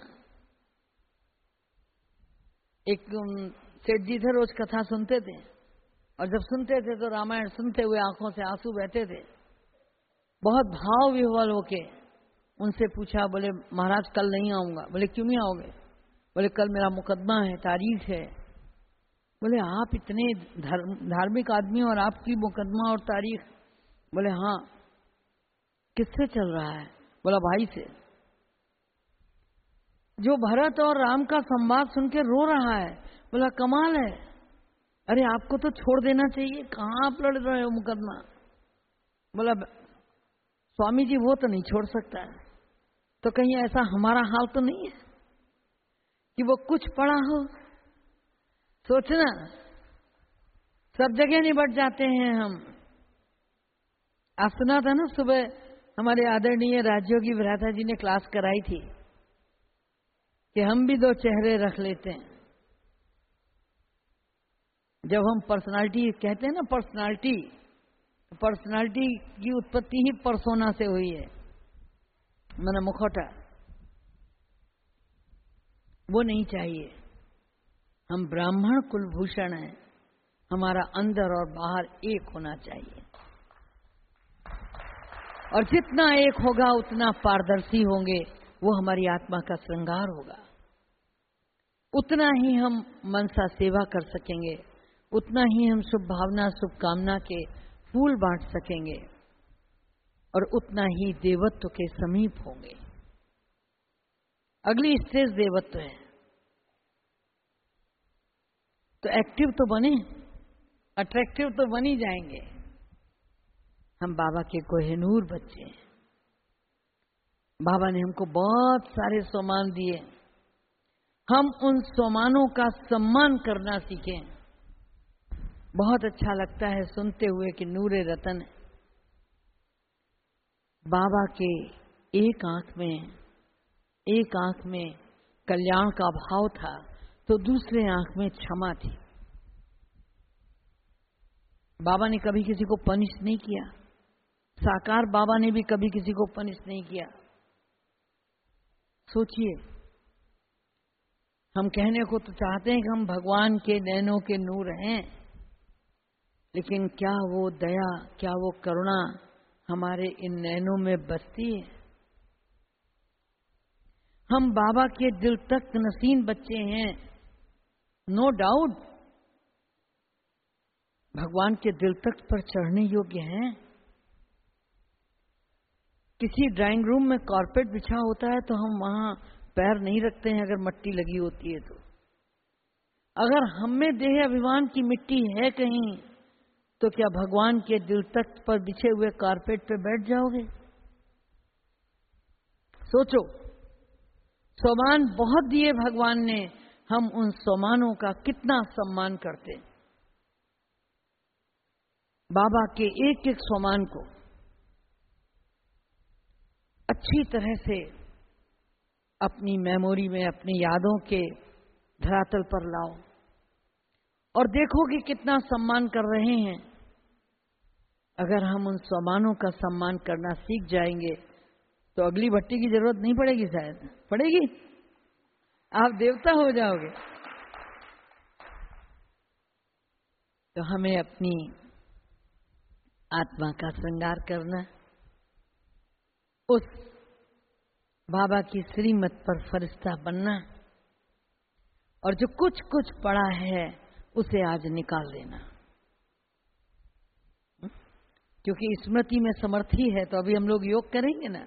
एक सेठ जी थे, रोज कथा सुनते थे, और जब सुनते थे तो रामायण सुनते हुए आंखों से आंसू बहते थे। बहुत भाव विह्वल होके उनसे पूछा, बोले महाराज कल नहीं आऊंगा। बोले क्यों नहीं आओगे? बोले कल मेरा मुकदमा है, तारीख है। बोले आप इतने धार्मिक आदमी और आपकी मुकदमा और तारीख? बोले हाँ। किससे चल रहा है? बोला भाई से। जो भरत और राम का संवाद सुन के रो रहा है। बोला कमाल है, अरे आपको तो छोड़ देना चाहिए, कहां आप लड़ रहे हो मुकदमा? बोला स्वामी जी वो तो नहीं छोड़ सकता है। तो कहीं ऐसा हमारा हाल तो नहीं है कि वो कुछ पड़ा हो? सोचना, सब जगह निबट जाते हैं हम। आज सुना था ना, सुबह हमारे आदरणीय राजयोगी भ्राता जी ने क्लास कराई थी कि हम भी दो चेहरे रख लेते हैं। जब हम पर्सनालिटी कहते हैं ना, पर्सनालिटी की उत्पत्ति ही परसोना से हुई है, मैंने मुखौटा। वो नहीं चाहिए। हम ब्राह्मण कुलभूषण हैं, हमारा अंदर और बाहर एक होना चाहिए। और जितना एक होगा उतना पारदर्शी होंगे, वो हमारी आत्मा का श्रृंगार होगा। उतना ही हम मनसा सेवा कर सकेंगे, उतना ही हम शुभ भावना शुभकामना के फूल बांट सकेंगे, और उतना ही देवत्व के समीप होंगे। अगली स्टेज देवत्व है। तो एक्टिव तो बने, अट्रैक्टिव तो बन ही जाएंगे। हम बाबा के कोहिनूर बच्चे हैं। बाबा ने हमको बहुत सारे सम्मान दिए, हम उन सम्मानों का सम्मान करना सीखें। बहुत अच्छा लगता है सुनते हुए कि नूरे रतन बाबा के एक आंख में कल्याण का भाव था, तो दूसरे आंख में क्षमा थी। बाबा ने कभी किसी को पनिश नहीं किया। साकार बाबा ने भी कभी किसी को पनिश नहीं किया। सोचिए, हम कहने को तो चाहते हैं कि हम भगवान के नैनों के नूर हैं, लेकिन क्या वो दया, क्या वो करुणा हमारे इन नैनों में बसती है? हम बाबा के दिल तक नसीन बच्चे हैं, नो डाउट। भगवान के दिल तक पर चढ़ने योग्य हैं। किसी ड्राइंग रूम में कारपेट बिछा होता है तो हम वहां पैर नहीं रखते हैं अगर मट्टी लगी होती है तो। अगर हम में देह अभिमान की मिट्टी है कहीं, तो क्या भगवान के दिल तक पर बिछे हुए कारपेट पे बैठ जाओगे? सोचो, सम्मान बहुत दिए भगवान ने, हम उन सम्मानों का कितना सम्मान करते। बाबा के एक एक सम्मान को अच्छी तरह से अपनी मेमोरी में, अपनी यादों के धरातल पर लाओ और देखो कि कितना सम्मान कर रहे हैं। अगर हम उन सम्मानों का सम्मान करना सीख जाएंगे तो अगली भट्टी की जरूरत नहीं पड़ेगी। शायद पड़ेगी, आप देवता हो जाओगे। तो हमें अपनी आत्मा का श्रृंगार करना, उस बाबा की श्रीमत पर फरिश्ता बनना और जो कुछ कुछ पड़ा है उसे आज निकाल देना, क्योंकि स्मृति में समर्थी है। तो अभी हम लोग योग करेंगे ना,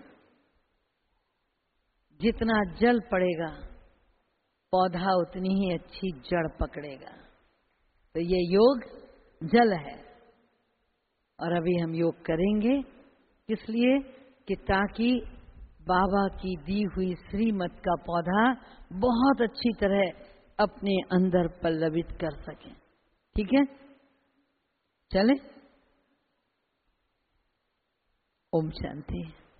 जितना जल पड़ेगा पौधा उतनी ही अच्छी जड़ पकड़ेगा। तो ये योग जल है और अभी हम योग करेंगे किस लिए कि ताकि बाबा की दी हुई श्रीमत का पौधा बहुत अच्छी तरह अपने अंदर पल्लवित कर सके। ठीक है, चले। ओम शांति।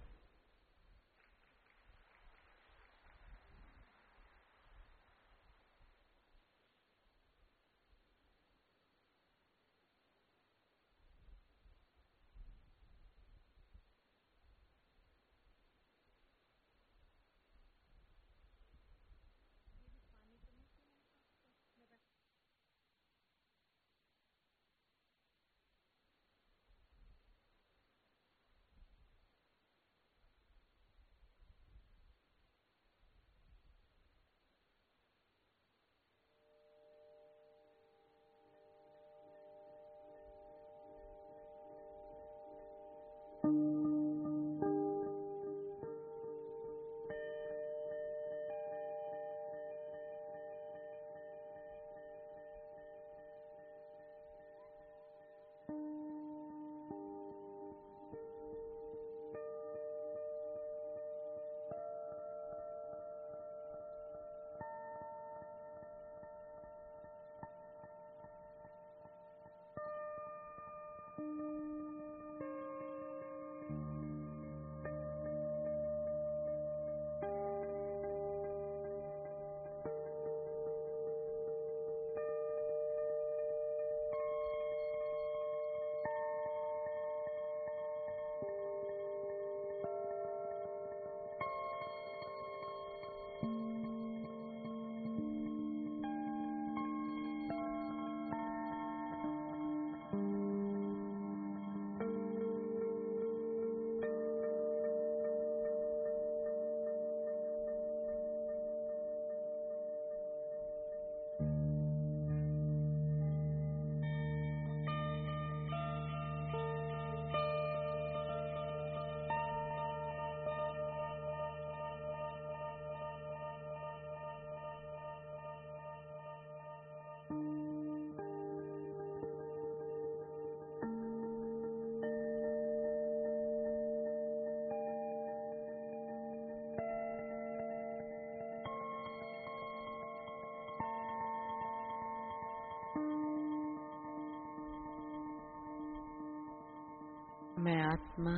मैं आत्मा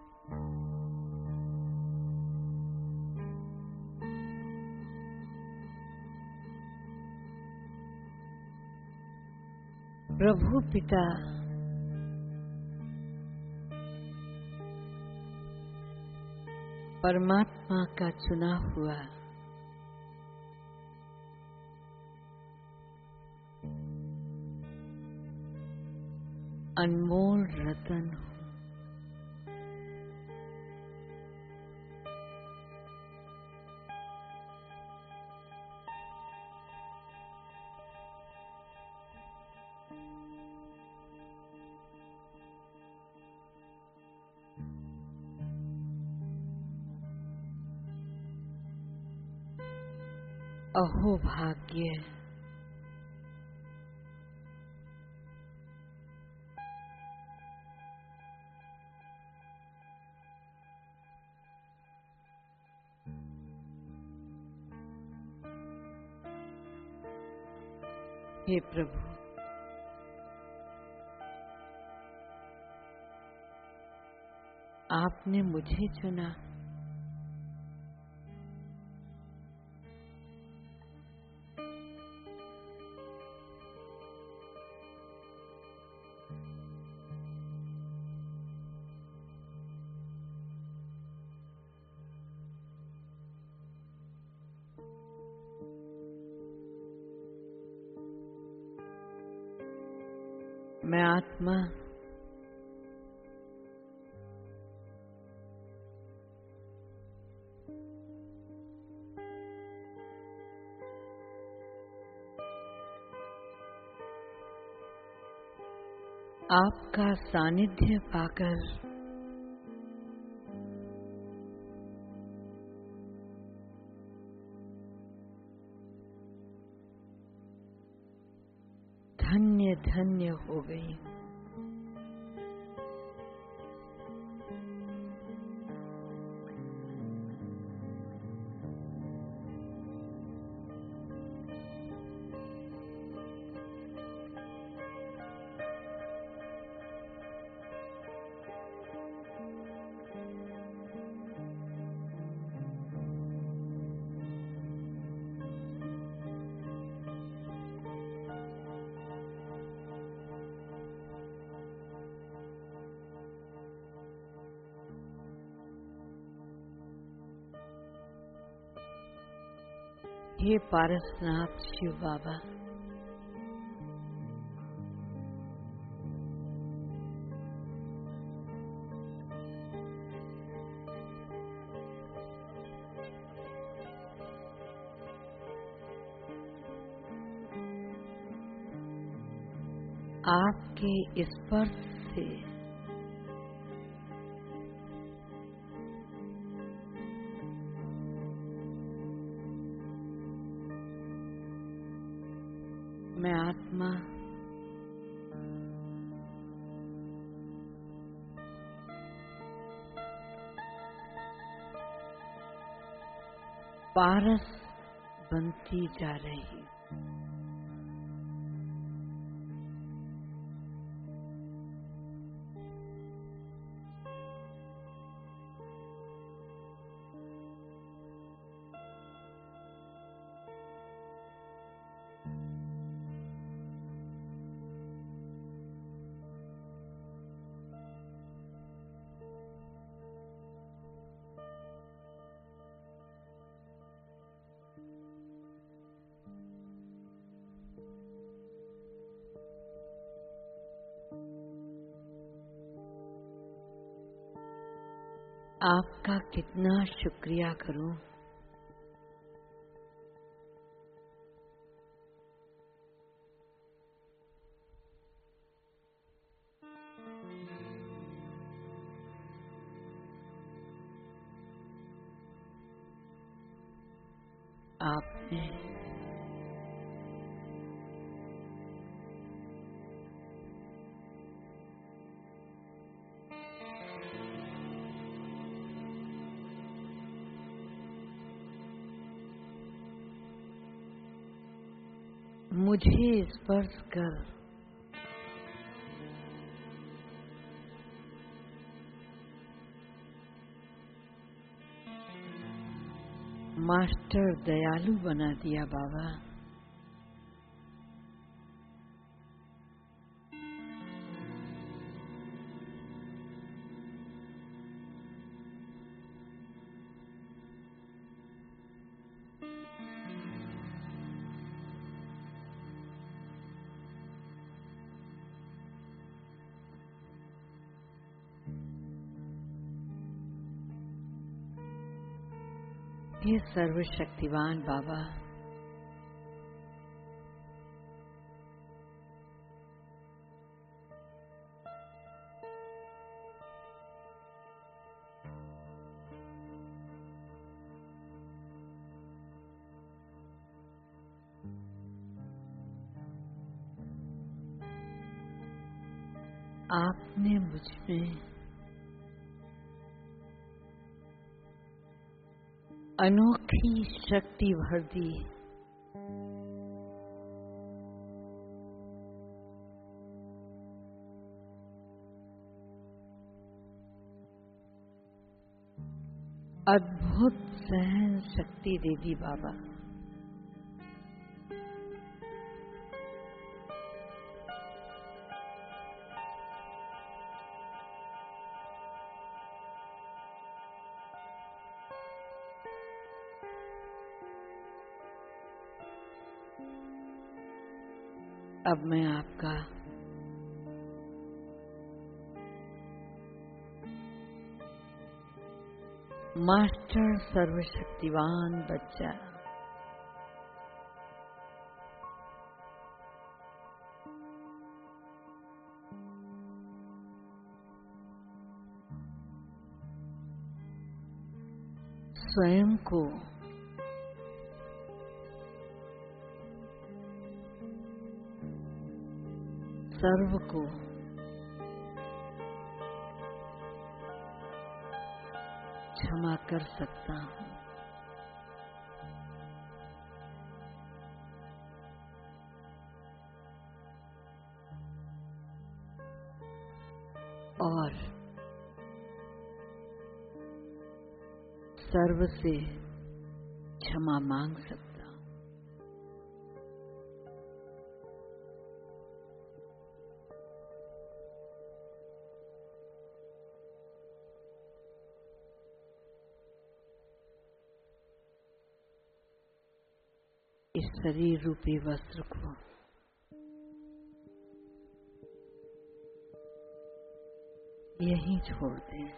प्रभु पिता परमात्मा का चुना हुआ अनमोल रतन हूँ। अहो भाग्य, हे प्रभु, आपने मुझे चुना। मैं आत्मा आपका सानिध्य पाकर धन्य धन्य हो गई। हे पारसनाथ शिव बाबा, आपके स्पर्श से मैं आत्मा पारस बनती जा रही। आपका कितना शुक्रिया करूं। आपने मुझे स्पर्श कर मास्टर दयालु बना दिया बाबा। हे सर्वशक्तिवान बाबा, आपने मुझमें अनोखी शक्ति भर दी। अद्भुत सहन शक्ति दे दी बाबा। अब मैं आपका मास्टर सर्वशक्तिवान बच्चा स्वयं को सर्व को क्षमा कर सकता हूं। और सर्व से क्षमा मांग सकता हूं। इस शरीर रूपी वस्त्र को यहीं छोड़ दें।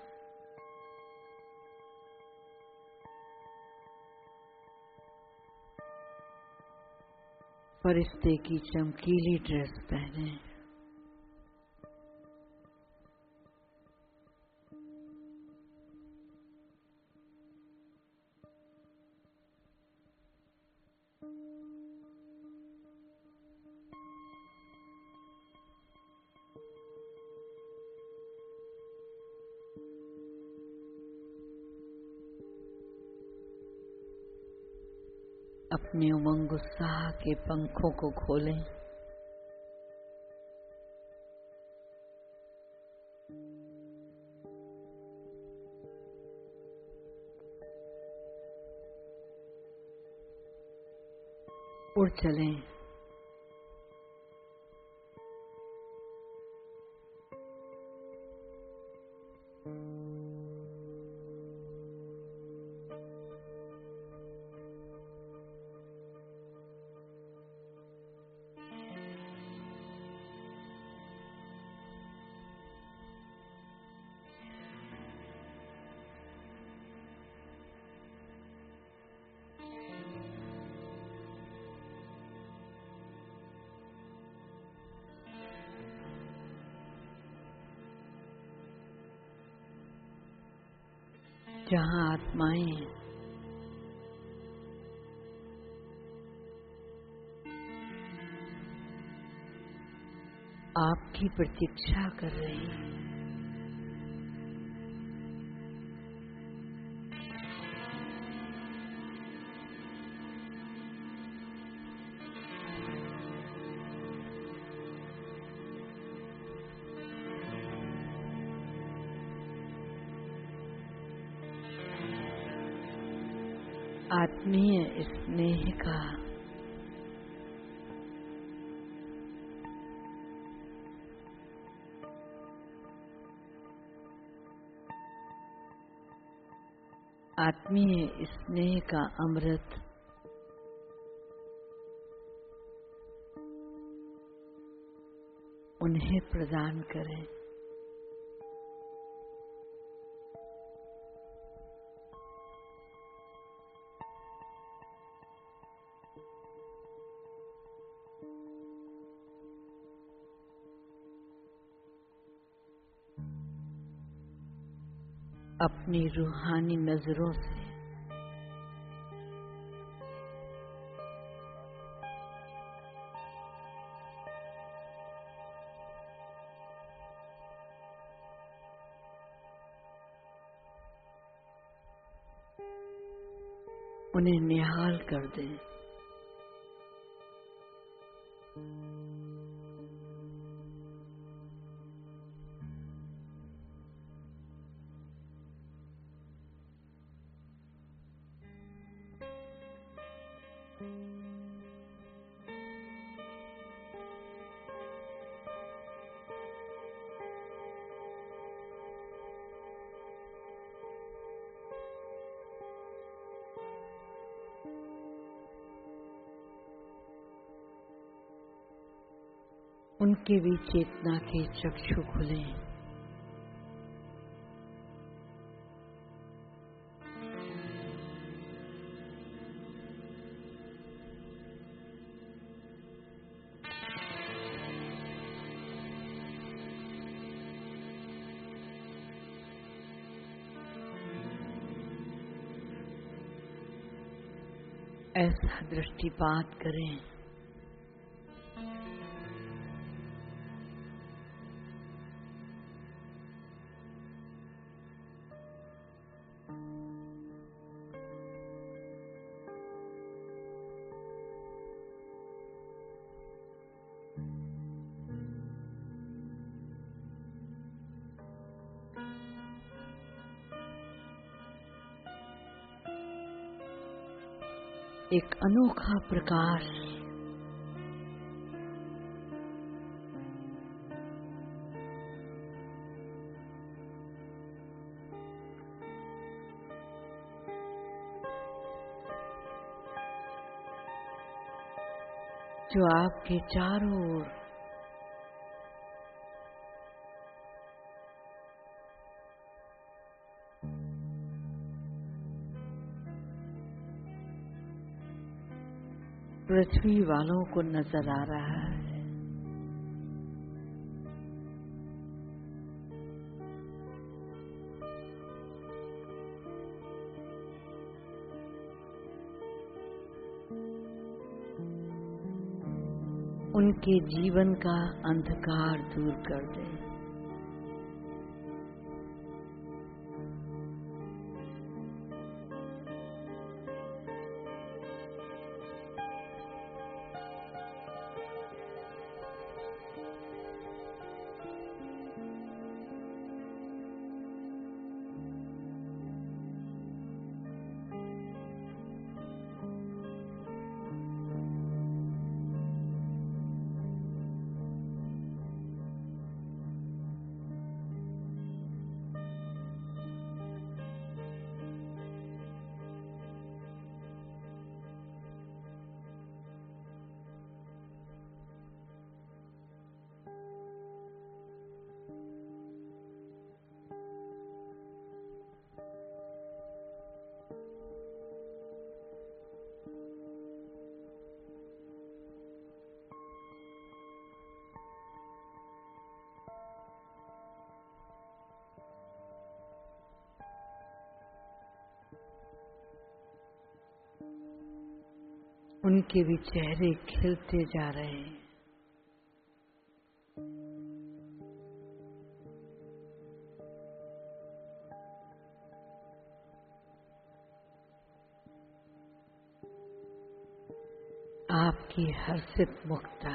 फरिश्ते की चमकीली ड्रेस पहने, अपने उमंग उत्साह के पंखों को खोलें। उड़ चलें। जहां आत्माएं आपकी प्रतीक्षा कर रही हैं, आत्मीय स्नेह का आत्मीय स्नेह का अमृत उन्हें प्रदान करें। अपनी रूहानी नजरों से उन्हें निहाल कर दें। उनके भी चेतना के चक्षु खुले। ऐसा दृष्टिपात करें एक अनोखा प्रकाश जो आपके चारों ओर पृथ्वी वालों को नजर आ रहा है। उनके जीवन का अंधकार दूर कर दें। उनके भी चेहरे खिलते जा रहे हैं। आपकी हर्षित मुखता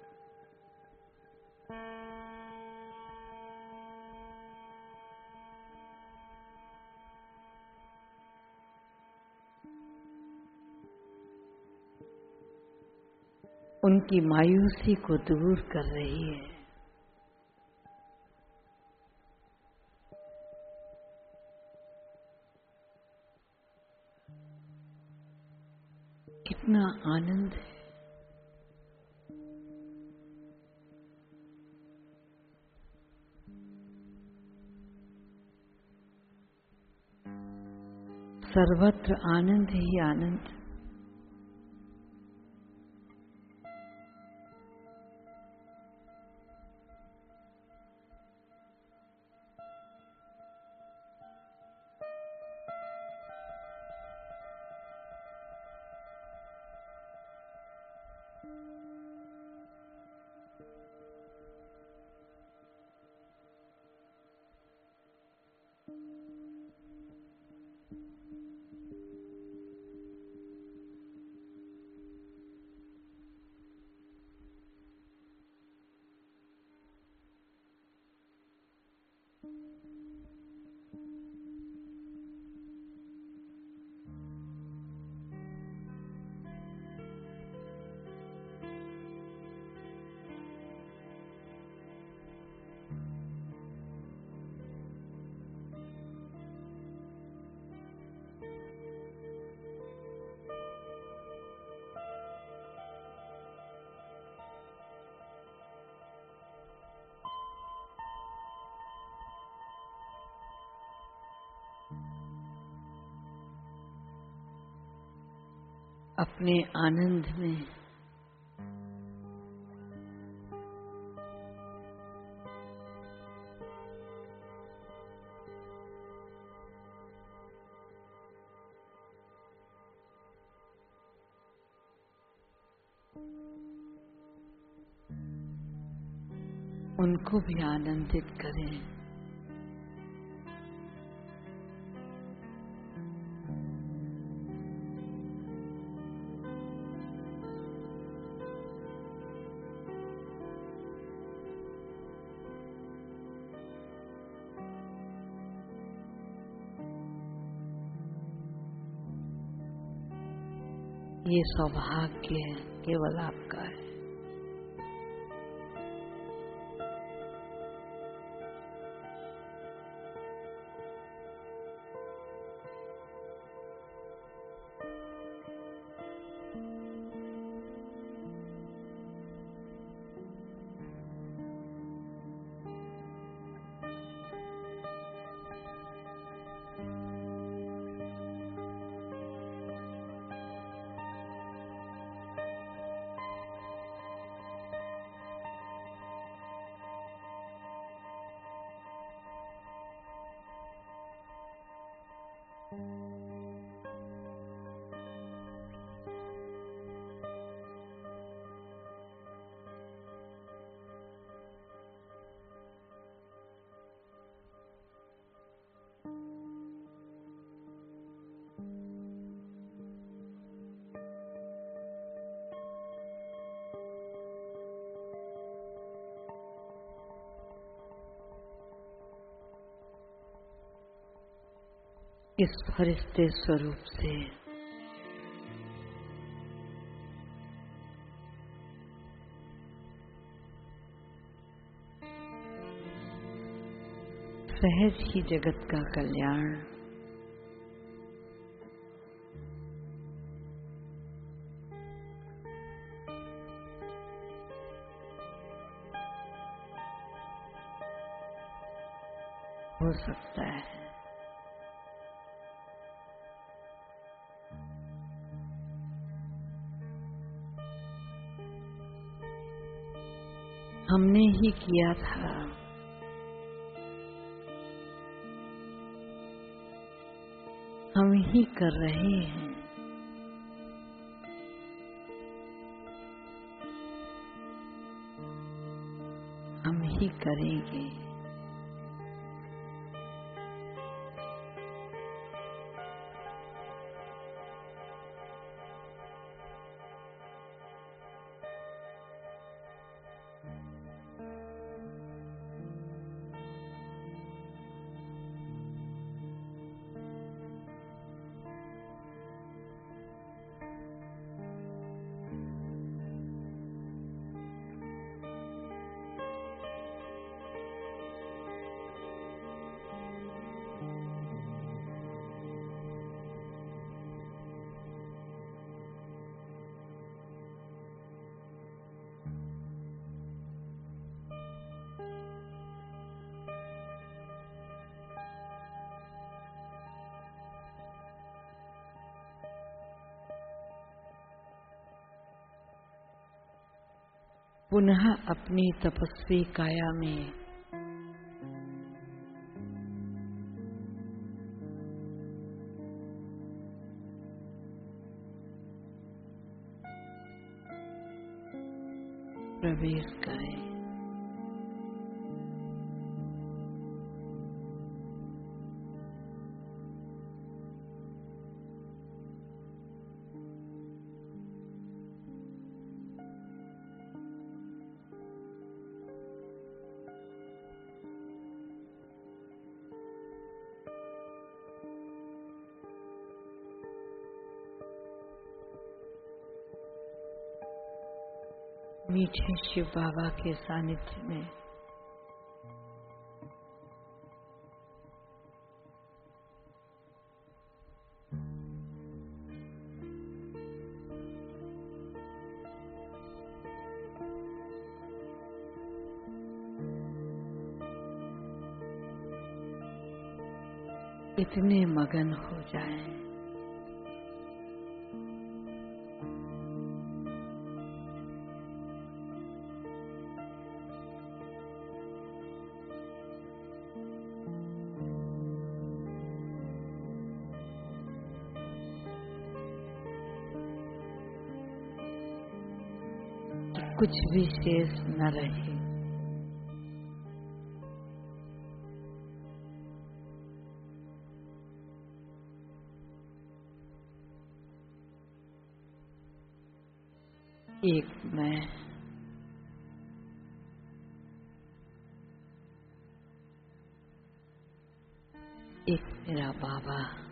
उनकी मायूसी को दूर कर रही है। कितना आनंद है। सर्वत्र आनंद ही आनंद। अपने आनंद में उनको भी आनंदित करें। ये सौभाग्य केवल आपका है। इस फरिश्ते स्वरूप से सहज ही जगत का कल्याण हो सकता है। हमने ही किया था, हम ही कर रहे हैं। हम ही करेंगे। पुनः अपनी तपस्वी काया में प्रवेश करें। मीठे शिव बाबा के सानिध्य में इतने मगन हो जाएं कुछ भी शेष न रहे। एक मैं, एक मेरा बाबा।